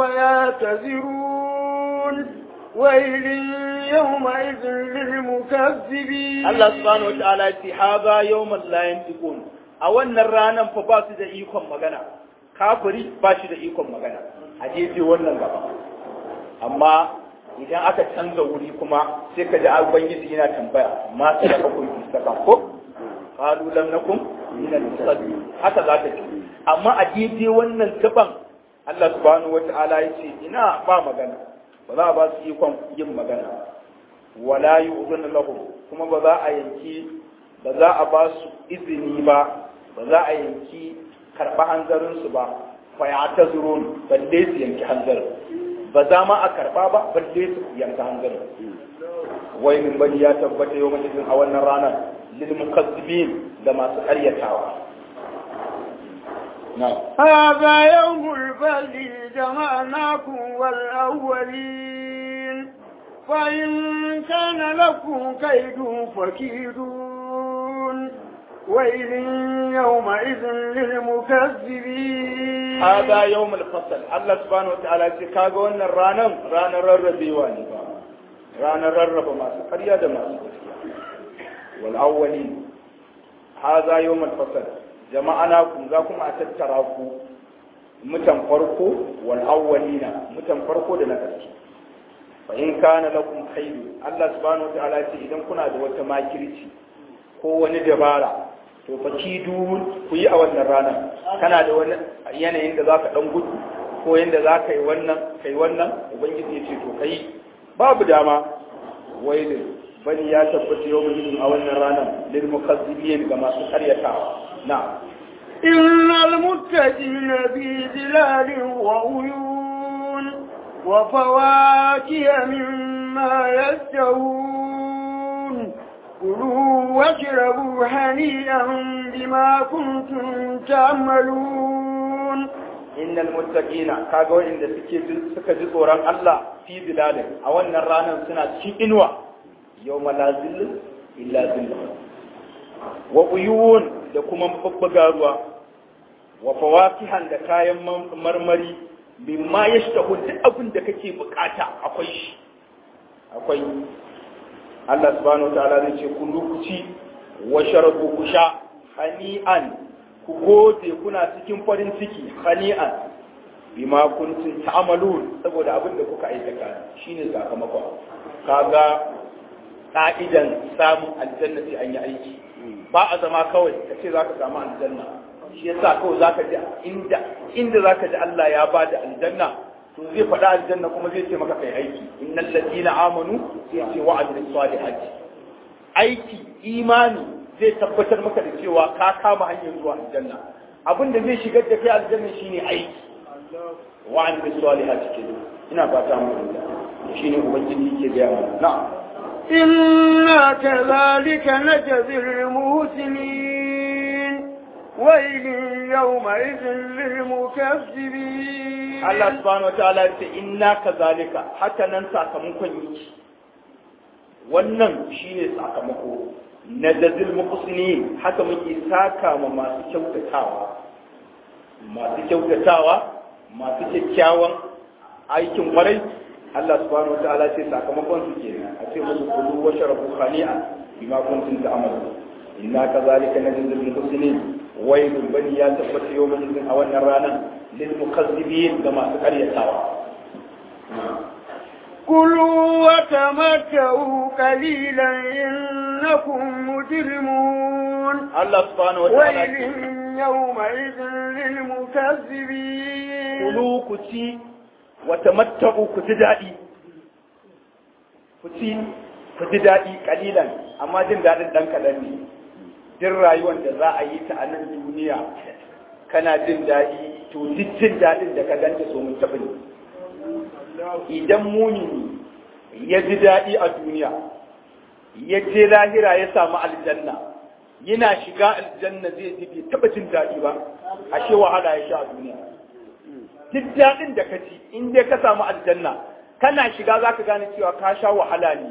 فيعتذرون ويل يومئذ للمكذبين Allah subhanahu wataala ya ce haza yawman la yantiqun a wannan ranan fa ba su da ikon magana kafiri ba shi da ikon magana a jeje wannan gaba amma idan aka canza wuri kuma sai ka ji ubangiji yana tambaya ma sai ka kun saka ko qalu lam nakum min al-musallin haka za ka ji amma a jeje wannan gaban Allah subhanahu wataala ya ce ina ba magana ba za a ba su ikon yin magana wala yu'zanu lahum kuma ba za a yanki ba za a ba su izini ba ba za a yanki karɓa hanzarinsu ba fa ya ta zuro balle su yanki hanzarin ba za ma a karɓa ba balle su yanka hanzarin wai min bani ya tabbata yau majalisin a wannan ranar lil mukazzibin da masu ƙaryatawa هذا يوم الفصل جمعناكم والأولين فإن كان لكم كيد فكيدون ويل يومئذ للمكذبين هذا يوم الفصل الله سبحانه وتعالى كاغو wannan ranan ranar rarrabewa ne ba ranar rarraba masu ƙarya da masu gaskiya wal awwalin hadha yawm al fasl jama'ana kun za kuma a tattara ku mutan farko wal awwalina mutan farko da na gaskiya fa in kana lakum khairu Allah subhanahu wa ta'ala ce idan kuna da wata makirci ko wani dabara to fa kidu ku yi a wannan rana kana da wani yanayin da zaka dan gudu ko yanda zaka yi wannan kai wannan ubangiji ya ce to kai babu dama wailin bani ya tabbata yau mun a wannan rana lil mukazzibin ga masu karyatawa na'am innal muttaqina fi zilalin wa uyun وفواكه مما يشتهون كلوا واشربوا هنيئا بما كنتم تعملون إن المتقين كاغو إن suka ji tsoron Allah fi bilalin a wannan ranar suna cikin inuwa yawma la zill illa zill wa uyun da kuma babbaga ruwa wa fawakihan da kayan marmari bimma ya shtahu duk abin da kake bukata akwai shi akwai Allah subhanahu wataala zai ce kun ku ci wa sharabu ku sha hani'an ku gode kuna cikin farin ciki hani'an bima kuntum ta'malun saboda abin da kuka aikata shine sakamakon kaga ka'idan samun aljanna sai an yi aiki ba a zama kawai kace zaka samu aljanna shi yasa kawai zaka ji inda inda zaka ji Allah ya bada aljanna to zai faɗa aljanna kuma zai ce maka kai aiki innal ladina amanu sai ce wa amilus salihati aiki imani zai tabbatar maka da cewa ka kama hanyar zuwa aljanna abinda zai shigar da kai aljanna shine aiki wa amilus salihati kenan ina fata mu shine ubangiji yake ga mana na'am inna kadhalika najzil muhsinin ويل يومئذ للمكذبين Allah subhanahu wataala ya ce inna kazalika haka nan sakamakon yake wannan shine sakamako na dazil muqsinin haka muke saka ma masu kyautatawa masu kyautatawa masu kyakkyawan aikin kwarai Allah subhanahu wataala ce sakamakon su kenan a ce musu kulu wa sharabu khani'a bima kuntum ta'malun inna kazalika najzil muqsinin wailun bani ya tabbata yawmin a wannan ranar lil mukazzibin ga masu karyatawa كلوا وتمتعوا قليلا إنكم مجرمون Allah subhanahu wataala ويل يومئذ للمكذبين kulu ku ci wa tamatta'u ku ji daɗi ku ci ku ji daɗi kalilan amma jin daɗin ɗan kaɗan ne jin rayuwar da za a yi ta a nan duniya kana jin daɗi to duk jin daɗin da ka ganta so mun taɓa ne idan mumini ya ji daɗi a duniya ya je lahira ya samu aljanna yana shiga aljanna zai ji bai taɓa jin daɗi ba ashe wahala ya sha a duniya duk daɗin da ka ci in dai ka samu aljanna kana shiga za ka gane cewa ka sha wahala ne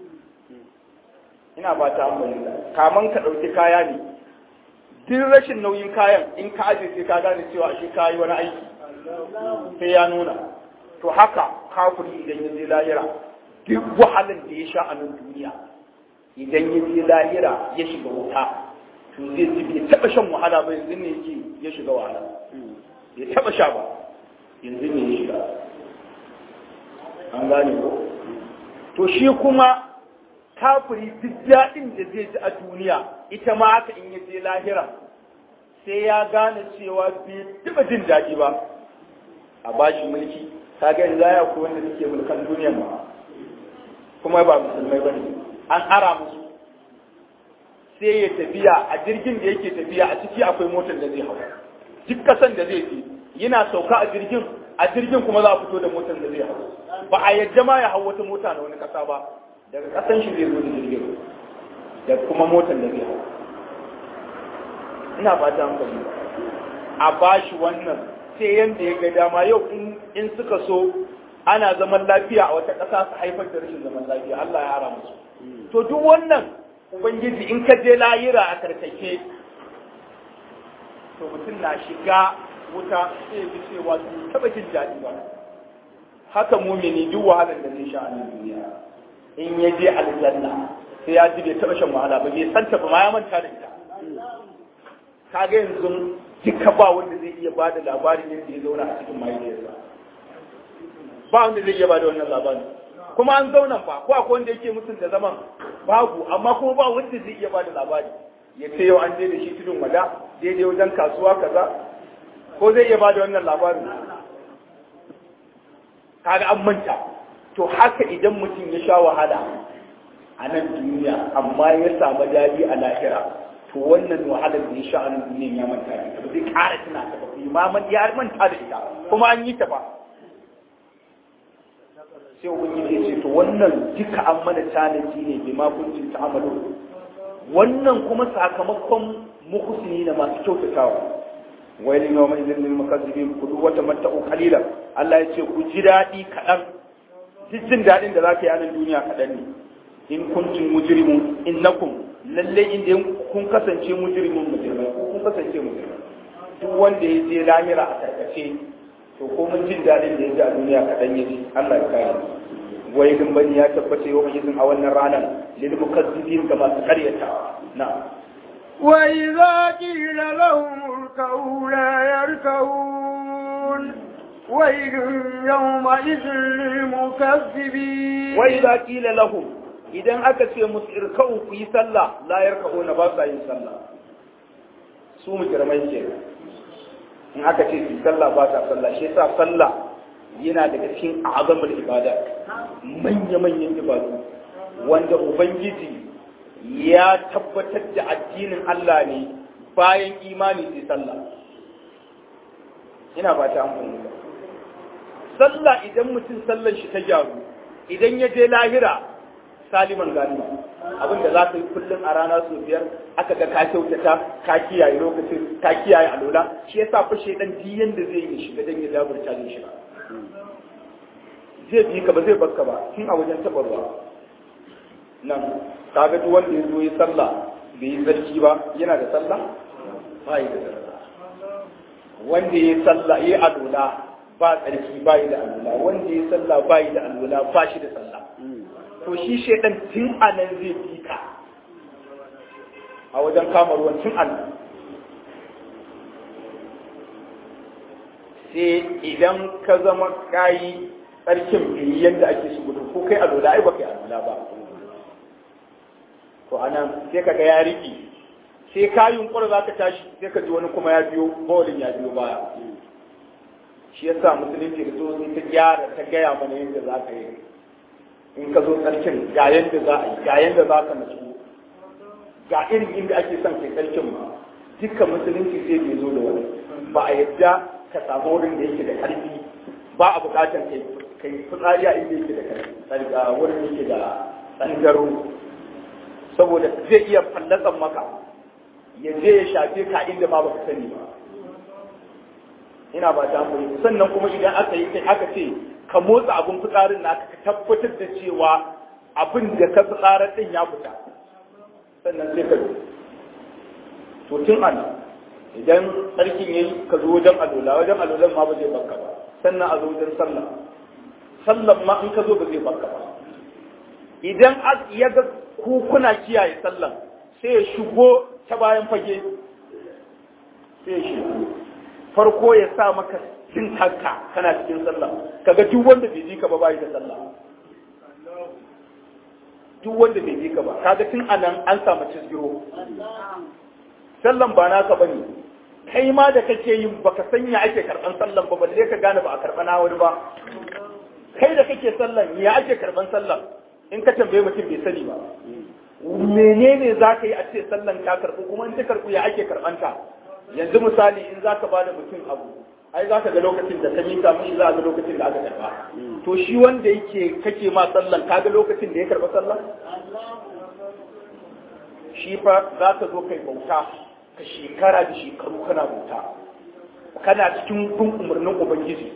ina ba ta amfani kaman ka ɗauki kaya ne duk rashin nauyin kayan in ka aje sai ka gane cewa ashe ka yi wani aiki sai ya nuna to haka kafiri idan ya je lahira duk wahalan da ya sha a nan duniya idan ya je lahira ya shiga wuta to zai ji bai taɓa shan wahala ba yanzu ne yake ya shiga wahala bai taɓa sha ba yanzu ne ya shiga an gane ko to shi kuma kafiri duk daɗin da zai ji a duniya ita ma haka in ya je lahira sai ya gane cewa bai taɓa jin daɗi ba a bashi mulki ta ga yanzu ya ko wanda suke mulkan duniya ma kuma ba musulmai ba ne an ara musu sai ya tafiya a jirgin da yake tafiya a ciki akwai motar da zai hau duk kasan da zai je yana sauka a jirgin a jirgin kuma za a fito da motar da zai hau ba a yadda ma ya hau wata mota na wani kasa ba daga kasan shi zai zo da jirgin da kuma motar da zai hau ina fata an fahimta a bashi wannan sai yanda ya ga dama yau in suka so ana zaman lafiya a wata ƙasa su haifar da rashin zaman lafiya Allah ya hara musu to duk wannan ubangiji in ka je layira a karkake to mutum na shiga wuta sai ji cewa su taba jin daɗi ba haka mumini duk wahalar da zai sha a duniya in ya je aljanna sai ya ji bai taba shan wahala ba bai santa ba ma ya manta da ita kaga yanzu duka ba wanda zai iya bada labarin yadda ya zauna a cikin mahaifiyarsa ba wanda zai iya bada wannan labarin kuma an zauna fa ko akwai wanda yake mutum da zaman babu amma kuma ba wanda zai iya bada labari ya ce yau an je da shi tudun wada daidai wajen kasuwa kaza ko zai iya bada wannan labarin kaga an manta to haka idan mutum ya sha wahala a nan duniya amma ya samu dadi a lahira to wannan wahalar da ya sha a nan duniya ya manta da ita ba zai ƙara tana ta ba ma ya manta da ita kuma an yi ta ba sai ubangiji ya ce to wannan duka an mana tanaji ne bi ma kuntum ta'malu wannan kuma sakamakon muhsini na masu kyautatawa wailin yawma idhil lil mukazzibin kudu wa tamatta'u qalilan Allah ya ce ku ji dadi kadan jin dadin da zaka yi a nan duniya kadan ne in kuntum mujrimun innakum lalle inda kun kasance mujrimun mujrimai ko kun kasance mujrimai duk wanda ya je lamira a karkace to ko mun jin dadin da ya ji a duniya kadan ya ji Allah ya kare wailin bani ya tabbata yau mai izin a wannan ranar lil mukazzibin ga masu karyatawa na wa idza qila lahum irka'u la yarka'un wailun yawma idhin lil mukazzibin wa idza qila lahum idan aka ce musu irka'u ku yi sallah la yarka'una ba sa yin sallah su mujrimai ke in aka ce su sallah ba ta sallah shi yasa sallah yana daga cikin azamul ibada manya-manyan ibadu wanda ubangiji ya tabbatar da addinin Allah ne bayan imani sai sallah ina ba ta amfani sallah idan mutum sallar shi ta gyaru idan ya je lahira saliman gani abin da za ka yi kullum a rana sau biyar aka ga ka kyautata ka kiyaye lokacin ka kiyaye alola shi yasa fa shedan ji yanda zai yi shiga dan ya jaburta ne shi ba zai bi ka ba zai bakka ba tun a wajen tabarwa nan kaga duk wanda ya zo yi sallah bai yi sarki ba yana da sallah ba yi da sallah wanda ya yi sallah ya yi alola ba tsarki ba yi da alola wanda ya yi sallah ba yi da alola ba shi da sallah to shi shaidan tun a nan zai fi ka a wajen kama ruwan tun a nan sai idan ka zama kayi tsarkin fiye yadda ake su gudu ko kai alola ai ba kai alola ba to a nan sai ka ga ya riƙe sai ka yunkura za ka tashi sai ka ji wani kuma ya biyo bawalin ya biyo baya shi yasa musulunci da zo ta gyara ta gaya mana yadda za ka yi in ka zo tsarkin ga yadda za a yi ga yadda za ka nasu ga irin inda ake son kai tsarkin ba dukkan musulunci sai bai zo da wani ba a yadda ka samu wurin da yake da ƙarfi ba a buƙatar kai kai fitsari a inda yake da ƙarfi wurin da yake da tsangaro saboda zai iya fallatsan maka ya je ya shafe ka inda ma baka sani ba ina ba ta mu sannan kuma idan aka yi kai aka ce ka motsa abin fitsarin naka ka tabbatar da cewa abin da ka fitsarar din ya fita sannan sai ka to tun ana idan sarkin yayi ka zo wajen alola wajen alolan ma ba zai baka ba sannan a zo wajen sallah sallan ma in ka zo ba zai baka ba idan ya ga ku kuna kiyaye sallan sai ya shigo ta bayan fage sai ya shigo farko ya sa maka cin kanka kana cikin sallah kaga duk wanda bai ji ka ba bai da sallah duk wanda bai ji ka ba kaga tun anan an samu cizgiro sallan ba naka bane kai ma da kake yin baka sanya ake karban sallan ba balle ka gane ba a karba na wani ba kai da kake sallan ya ake karban sallan in ka tambaye mutum bai sani ba menene za ka yi a ce sallan ka karɓi kuma in ta karɓi ya ake karɓanta yanzu misali in za ka ba da mutum abu ai za ka ga lokacin da ka mika mishi za a ga lokacin da aka karɓa to shi wanda yake kake ma sallan ka ga lokacin da ya karɓa sallan shi fa za ka zo kai bauta ka shekara da shekaru kana bauta kana cikin bin umarnin ubangiji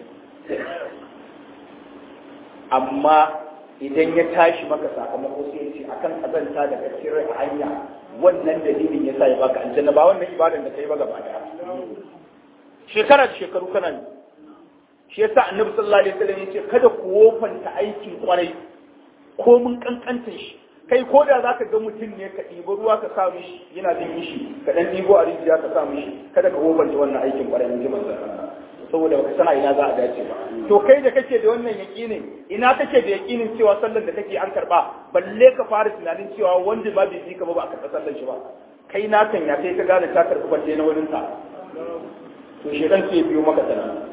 amma idan ya tashi maka sakamako sai ya ce akan kazanta da kacin rai a hanya wannan dalilin ya sa ya baka aljanna ba wannan ibadan da kai ba gaba daya shekara da shekaru kana ne shi yasa annabi sallallahu alaihi wasallam yace kada ku wofanta aikin kwarai ko mun kankanta shi kai ko da zaka ga mutum ne ka ɗiba ruwa ka sa mishi yana jin mishi ka dan ɗibo a rijiya ka sa mishi kada ka wofanta wannan aikin kwarai in ji manzon Allah saboda baka sana ina za a dace ba to kai da kake da wannan yakinin ina kake da yakinin cewa sallar da kake an karba balle ka fara tunanin cewa wanda ba bai ji ka ba ba a karba sallar shi ba kai na kan ya kai ka gane ta karba balle na wurin ta to shedan sai biyo maka sanan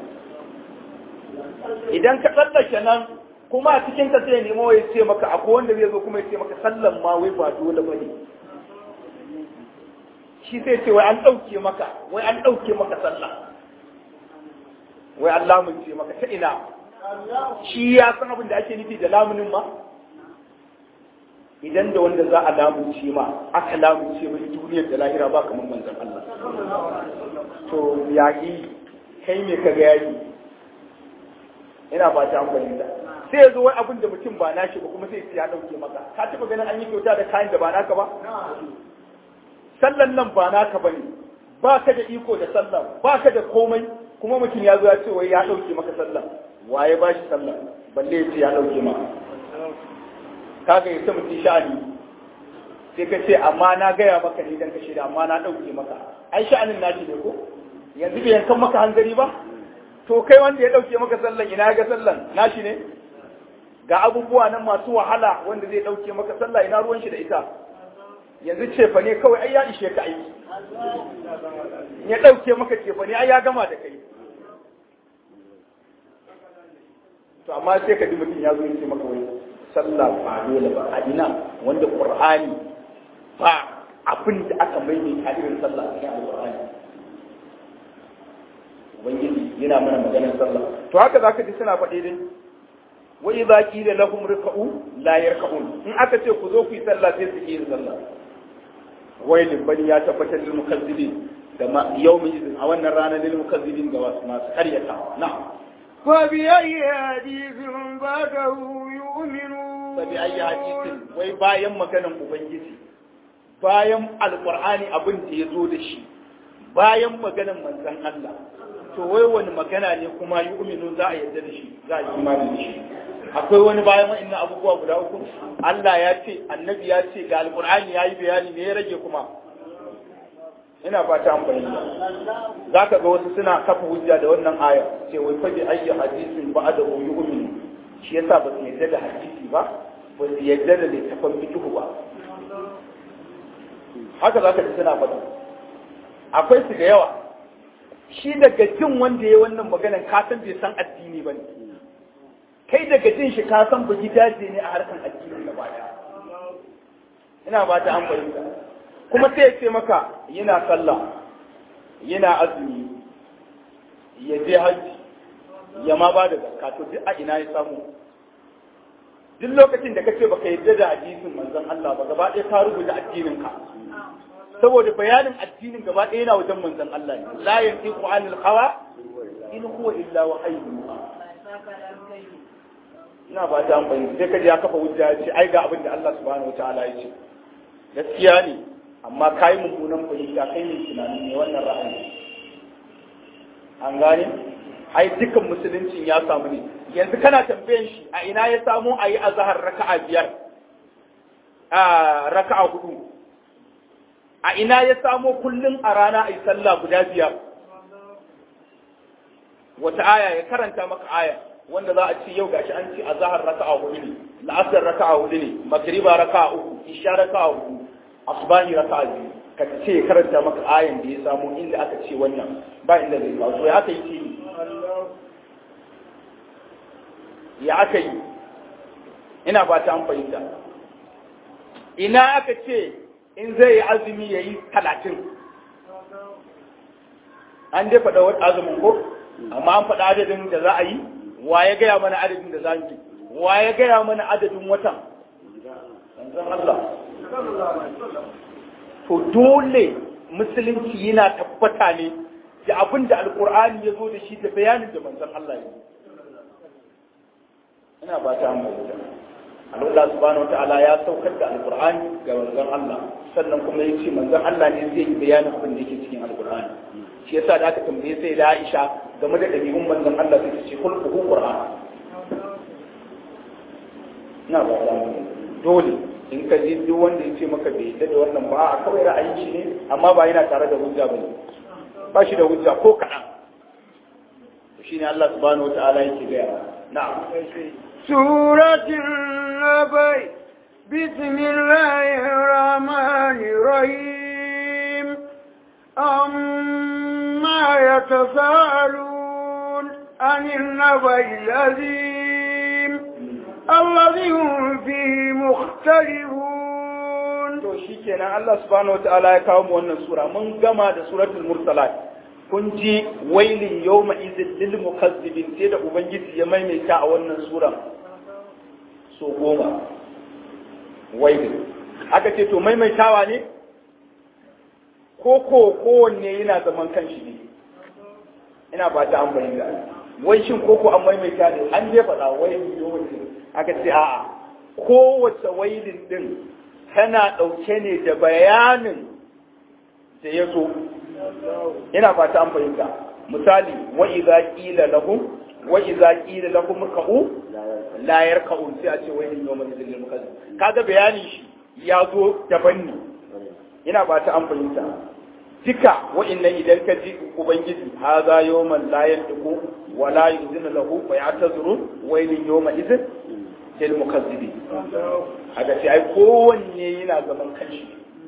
idan ka tsallake nan kuma a cikin ka sai nemo ya ce maka akwai wanda zai zo kuma ya ce maka sallan ma wai ba dole bane shi sai ce wai an dauke maka wai an dauke maka sallah wai an lamunce maka ta ina shi ya san abin da ake nufi da lamunin ma idan da wanda za a lamunce ma aka lamunce mai duniyar da lahira ba kamar manzon Allah to yaƙi kai me ka ga yaƙi ina ba ta amfani da sai ya zo wai abin da mutum ba nashi ba kuma sai ya dauke maka ka taba ganin an yi kyauta da kayan da ba naka ba sallan nan ba naka bane ba ka da iko da sallah ba ka da komai kuma mutum ya zo ya ce wai ya ɗauke maka sallah waye ba shi sallah balle ya ce ya ɗauke ma kaga ya ce mutum sha'ani sai ka ce amma na gaya maka ne dan ka shirya amma na ɗauke maka ai sha'anin nashi ne ko yanzu bai yankan maka hanzari ba to kai wanda ya ɗauke maka sallan ina ga sallan nashi ne ga abubuwa nan masu wahala wanda zai ɗauke maka sallah ina ruwan shi da ita yanzu cefa ne kawai ai ya ishe ka aiki ya ɗauke maka cefa ne ai ya gama da kai to amma sai ka ji mutum ya zo ya ce maka wai sallah ba dole ba a ina wanda qur'ani ba abin da aka maimaita irin sallah a cikin alqur'ani ubangiji yana mana maganar sallah to haka zaka ji suna faɗi dai wa idza qila lahum ruk'u la yarka'un in aka ce ku zo ku yi sallah sai su yi sallah wailin bani ya tabbatar lil mukazzibin da yawmin izin a wannan ranar lil mukazzibin ga wasu masu karyata na'am fa bi ayyi hadithin ba'dahu yu'minun fa bi ayyi hadithin wai bayan maganan ubangiji bayan alqur'ani abin da yazo da shi bayan maganan manzon Allah to wai wani magana ne kuma yu'minu za a yarda da shi za a yi imani da shi akwai wani bayan wa'annan abubuwa guda uku Allah ya ce annabi ya ce ga alqur'ani yayi bayani ne ya rage kuma ina fata an bayyana zaka ga wasu suna kafa hujja da wannan aya ce wai fa bi ayyi hadisin ba'da yu'minu shi yasa ba su yarda da hadisi ba ba su yarda da littafin fiqh ba haka zaka ji suna faɗa akwai su da yawa shi daga jin wanda ya wannan maganan ka san bai san addini ba ne kai daga jin shi ka san bugi daje ne a harkan addini gaba daya ina ba ta an fahimta kuma sai ya ce maka yana sallah yana azumi ya je hajji ya ma ba da zakka to duk a ina ya samu duk lokacin da kace baka yarda da hadisin manzon Allah ba gaba ɗaya ka rubuta addinin ka saboda bayanin addinin gaba ɗaya yana wajen manzon Allah ne la yantiqu anil hawa in huwa illa wahyu ina ba ta amfani sai kaje ya kafa hujja ya ce ai ga abin da Allah subhanahu wataala ya ce gaskiya ne amma kai mummunan fahimta kai ne tunani ne wannan ra'ayi an gane ai dukkan musuluncin ya samu ne yanzu kana tambayan shi a ina ya samu ayi azhar raka'a biyar a raka'a hudu a ina ya samo kullum a rana a yi sallah guda biyar wata aya ya karanta maka aya wanda za a ce yau gashi an ce a zahar raka'a hudu ne la'asar raka'a hudu ne magriba raka'a uku isha raka'a hudu asbahi raka'a biyu ka ce ya karanta maka ayan da ya samo inda aka ce wannan ba inda zai kawo to ya aka yi ce ya aka yi ina ba ta an fahimta ina aka ce in zai yi azumi ya yi talatin an dai faɗa wata azumin ko amma an faɗa adadin da za a yi wa ya gaya mana adadin da za mu yi wa ya gaya mana adadin watan manzon Allah to dole musulunci yana tabbata ne da abin da alkur'ani ya zo da shi da bayanin da manzon Allah ya ina ba ta amma Allah subhanahu wataala ya saukar da alkur'ani ga manzon Allah sannan kuma ya ce manzon Allah ne zai yi bayanin abin da yake cikin alkur'ani shi yasa da aka tambaye sai da Aisha game da dabi'un manzon Allah sai ce kul hu qur'an na ba dole in ka ji duk wanda ya ce maka bai yadda da wannan ba a kawai ra'ayin shi ne amma ba yana tare da hujja bane ba shi da hujja ko kaɗan shine Allah subhanahu wataala yake gaya na'am سورة النبي بسم الله الرحمن الرحيم أما يتساءلون عن النبي العظيم الذي هم فيه مختلفون. to shikenan Allah subhanahu wataala ya kawo mu wannan sura mun gama da suratul mursalat kun ji wailin yawma izin lil mukazzibin sai da ubangiji ya maimaita a wannan sura so goma wailin aka ce to maimaitawa ne ko ko kowanne yana zaman kanshi ne ina ba ta an bayyana wai shin ko ko an maimaita ne an je faɗa wailin yawma aka ce a'a kowace wailin din tana ɗauke ne da bayanin da ya zo ina fata an fahimta misali wa idza qila lahum wa idza qila lahum ka'u la yarka'u sai a ce wai din yawmal lil mukazzib kaga bayani shi ya zo daban ne ina fata an fahimta duka wa'annan idan ka ji ubangiji haza yawmal la yantiqu wa la yuzinu lahu fa ya'tazuru wa din yawmal idhin lil mukazzibi haka sai ai kowanne yana zaman kanshi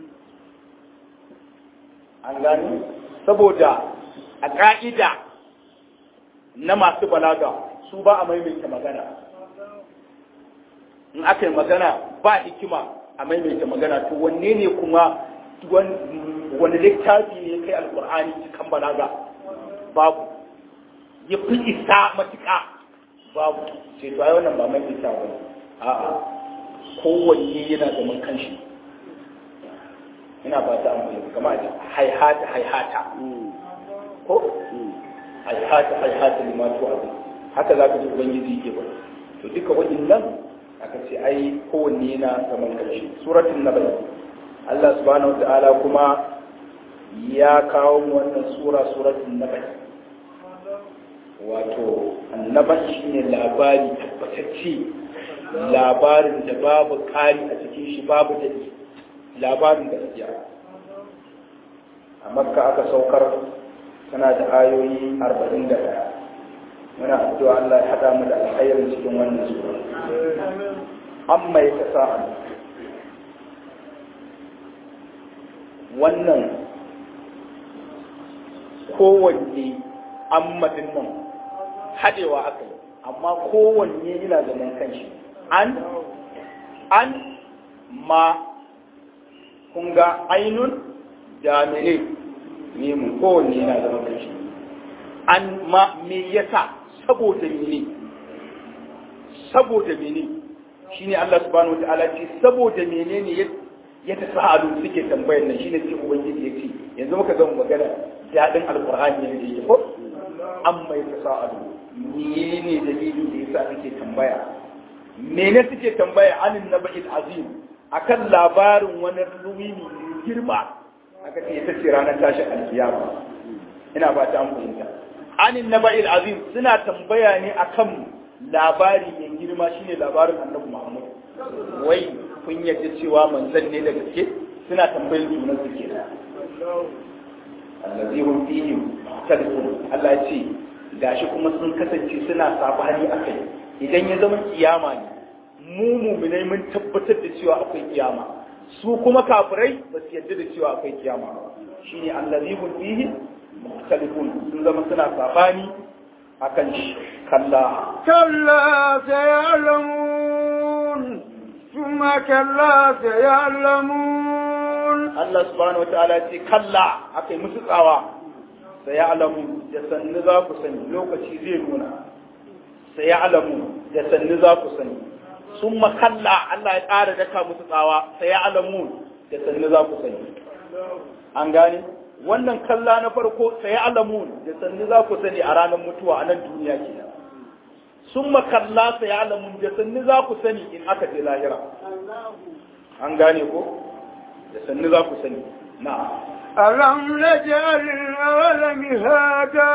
an gani saboda a ƙa'ida na masu balaga su ba a maimaita magana in aka yi magana ba hikima a maimaita magana to wanne ne kuma wani littafi ne kai alƙur'ani cikin balaga babu ya fi isa matuƙa babu ce to ai wannan ba mai isa ba a'a kowanne yana da man kanshi ina ba ta amfani kamar a haihata haihata ko haihata haihata limatu abu haka za ka ji ubangiji yake ba to duka waɗannan aka ce ai kowanne yana da man kanshi suratul nabai Allah subhanahu wataala kuma ya kawo mu wannan sura suratul nabai wato annaban shine labari tabbatacce labarin da babu kari a cikin shi babu dadi labarin gaskiya a makka aka saukar tana da ayoyi arba'in da ɗaya muna addu'a Allah ya hada mu da alkhairin cikin wannan sura amma ya tasa'a wannan kowanne ammadin nan haɗewa aka yi amma kowanne yana zaman kanshi an an ma kun ga ainun da mene ne mun kowanne yana zaman kanshi an ma me yasa saboda mene saboda mene shine Allah subhanahu wataala ce saboda menene ya ya tasahalu suke tambayar nan shine sai ubangiji ya ce yanzu muka ga magana dadin alqur'ani ne yake ko amma ya tasahalu menene dalilin da yasa suke tambaya mene suke tambaya anin naba'il azim akan labarin wani ruwi mai girma aka ce ita ce ranar tashin alkiyama ina ba ta amfani anin naba'il azim suna tambaya ne akan labari mai girma shine labarin annabi Muhammad wai kun yadda cewa manzon ne da gaske suna tambayar junan su kenan allazi hum fihi mukhtalifun Allah ya ce gashi kuma sun kasance suna sabani akai idan ya zama kiyama ne mu mu'minai mun tabbatar da cewa akwai kiyama su kuma kafirai ba su yadda da cewa akwai kiyama shine allazi hum fihi mukhtalifun sun zama suna sabani akan shi kalla kalla sayalamun thumma kalla sayalamun Allah subhanahu wataala ce kalla akai musu tsawa sayalamun da sannu za ku sani lokaci zai nuna sayalamun da sannu za ku sani summa kalla Allah ya ƙara daka musu tsawa sayalamun da sannu za ku sani an gane wannan kalla na farko sai alamun da sanni za ku sani a ranar mutuwa a nan duniya ke sun makalla sai alamun da sanni za ku sani in aka je lahira an gane ko da sanni za ku sani na alam naj'al al-awwala mihada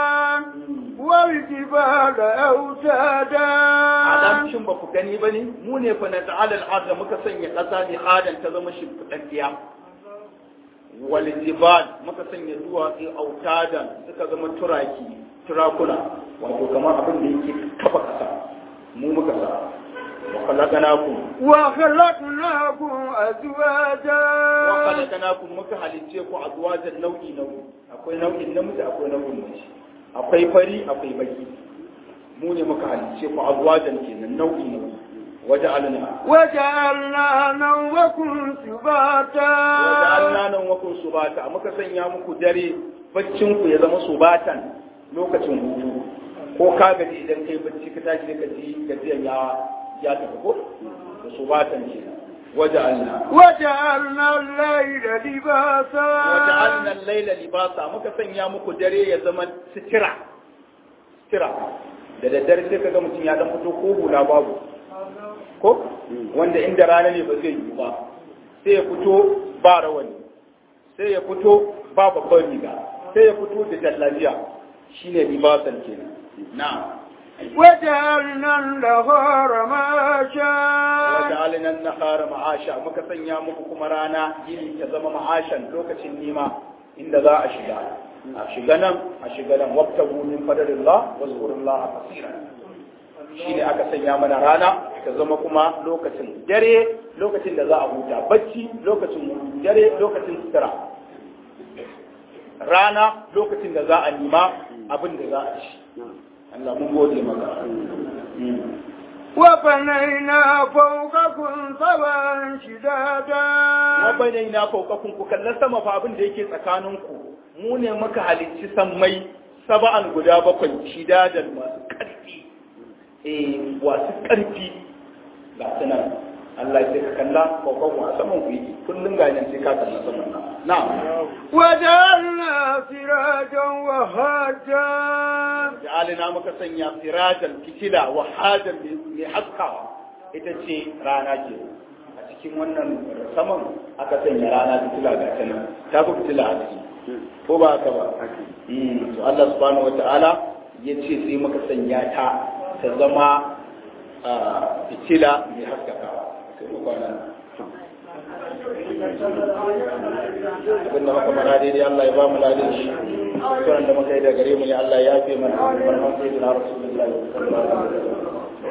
wal jibala awtada alam shin ba ku gani bane mu ne fa na ta'ala al-ardh muka sanya kasa ne hadan ta zama shimfidaddiya waljibal muka sanya duwatsu autadan suka zama turaki turakuna wato kamar abin da yake kafa kasa mu muka sa wa khalaqnakum wa khalaqnakum azwaja wa khalaqnakum muka halice ku azwajan nau'i nau'i akwai nau'in namiji akwai nau'in mace akwai fari akwai baki mu ne muka halice ku azwajan kenan nau'i nau'i وجعلنا وجعلنا نومكم سباتا وجعلنا نومكم سباتا muka sanya muku dare baccin ku ya zama subatan lokacin hutu ko ka gaji idan kai bacci ka tashi ka ji gajiyan ya ya tafi ko da subatan ke waja'alna waja'alna al-layla libasa waja'alna al-layla libasa muka sanya muku dare ya zama sitira sitira da daddare sai kaga mutum ya dan fito ko hula babu ko wanda inda rana ne ba zai yi ba sai ya fito ba rawani sai ya fito ba babban riga sai ya fito da jallabiya shine libasan kenan na'am waja'alna an-nahara ma'asha waja'alna an-nahara ma'asha muka sanya muku kuma rana yini ta zama ma'ashan lokacin nima inda za a shiga a shiga nan a shiga nan wabtagu min fadlillah wa zkurullaha kaseeran shi ne aka sanya mana rana ta zama kuma lokacin dare lokacin da za a huta bacci lokacin dare lokacin sutura rana lokacin da za a nima abin da za a ci Allah mun gode maka wa banaina fawqakum saban shidada wa banaina fawqakum ku kallon sama fa abin da yake tsakaninku mu ne muka halicci sammai saba'an guda bakwai shidadan masu ƙarfi eh wasu ƙarfi ga sunan Allah ya ka kalla kokon wa saman ku yi kullun ga nan sai ka kalla saman nan na'am وجعلنا سراجا وهاجا ja'alna muka sanya sirajan fitila wa hajan mai haskawa ita ce rana ce a cikin wannan saman aka sanya rana fitila ga ta nan ta fi fitila a ciki ko ba haka ba to Allah subhanahu wataala ya ce sai muka sanya ta ta zama fitila mai haskakawa sai mu kwana abin da muka mara daidai Allah ya ba mu ladin shi kuran da muka yi da gare mu ne Allah ya yafe mana barkan sai da Rasulullahi sallallahu alaihi wasallam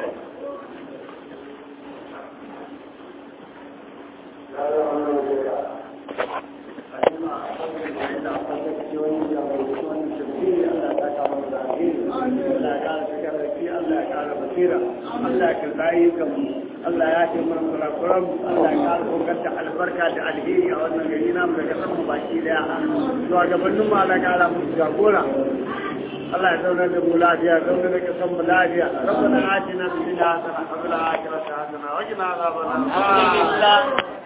Allah ka zai ga mu Allah ya ce mana kurakuran Allah ya kokanta albarka da alheri a wannan gari namu daga saman baki daya zuwa gabanin mu Allah ya mu jagora Allah ya zauna da mu lafiya zauna da kasan mu lafiya rabbana atina fid dunya hasanatan wa fil akhirati hasanatan wa qina adhaban nar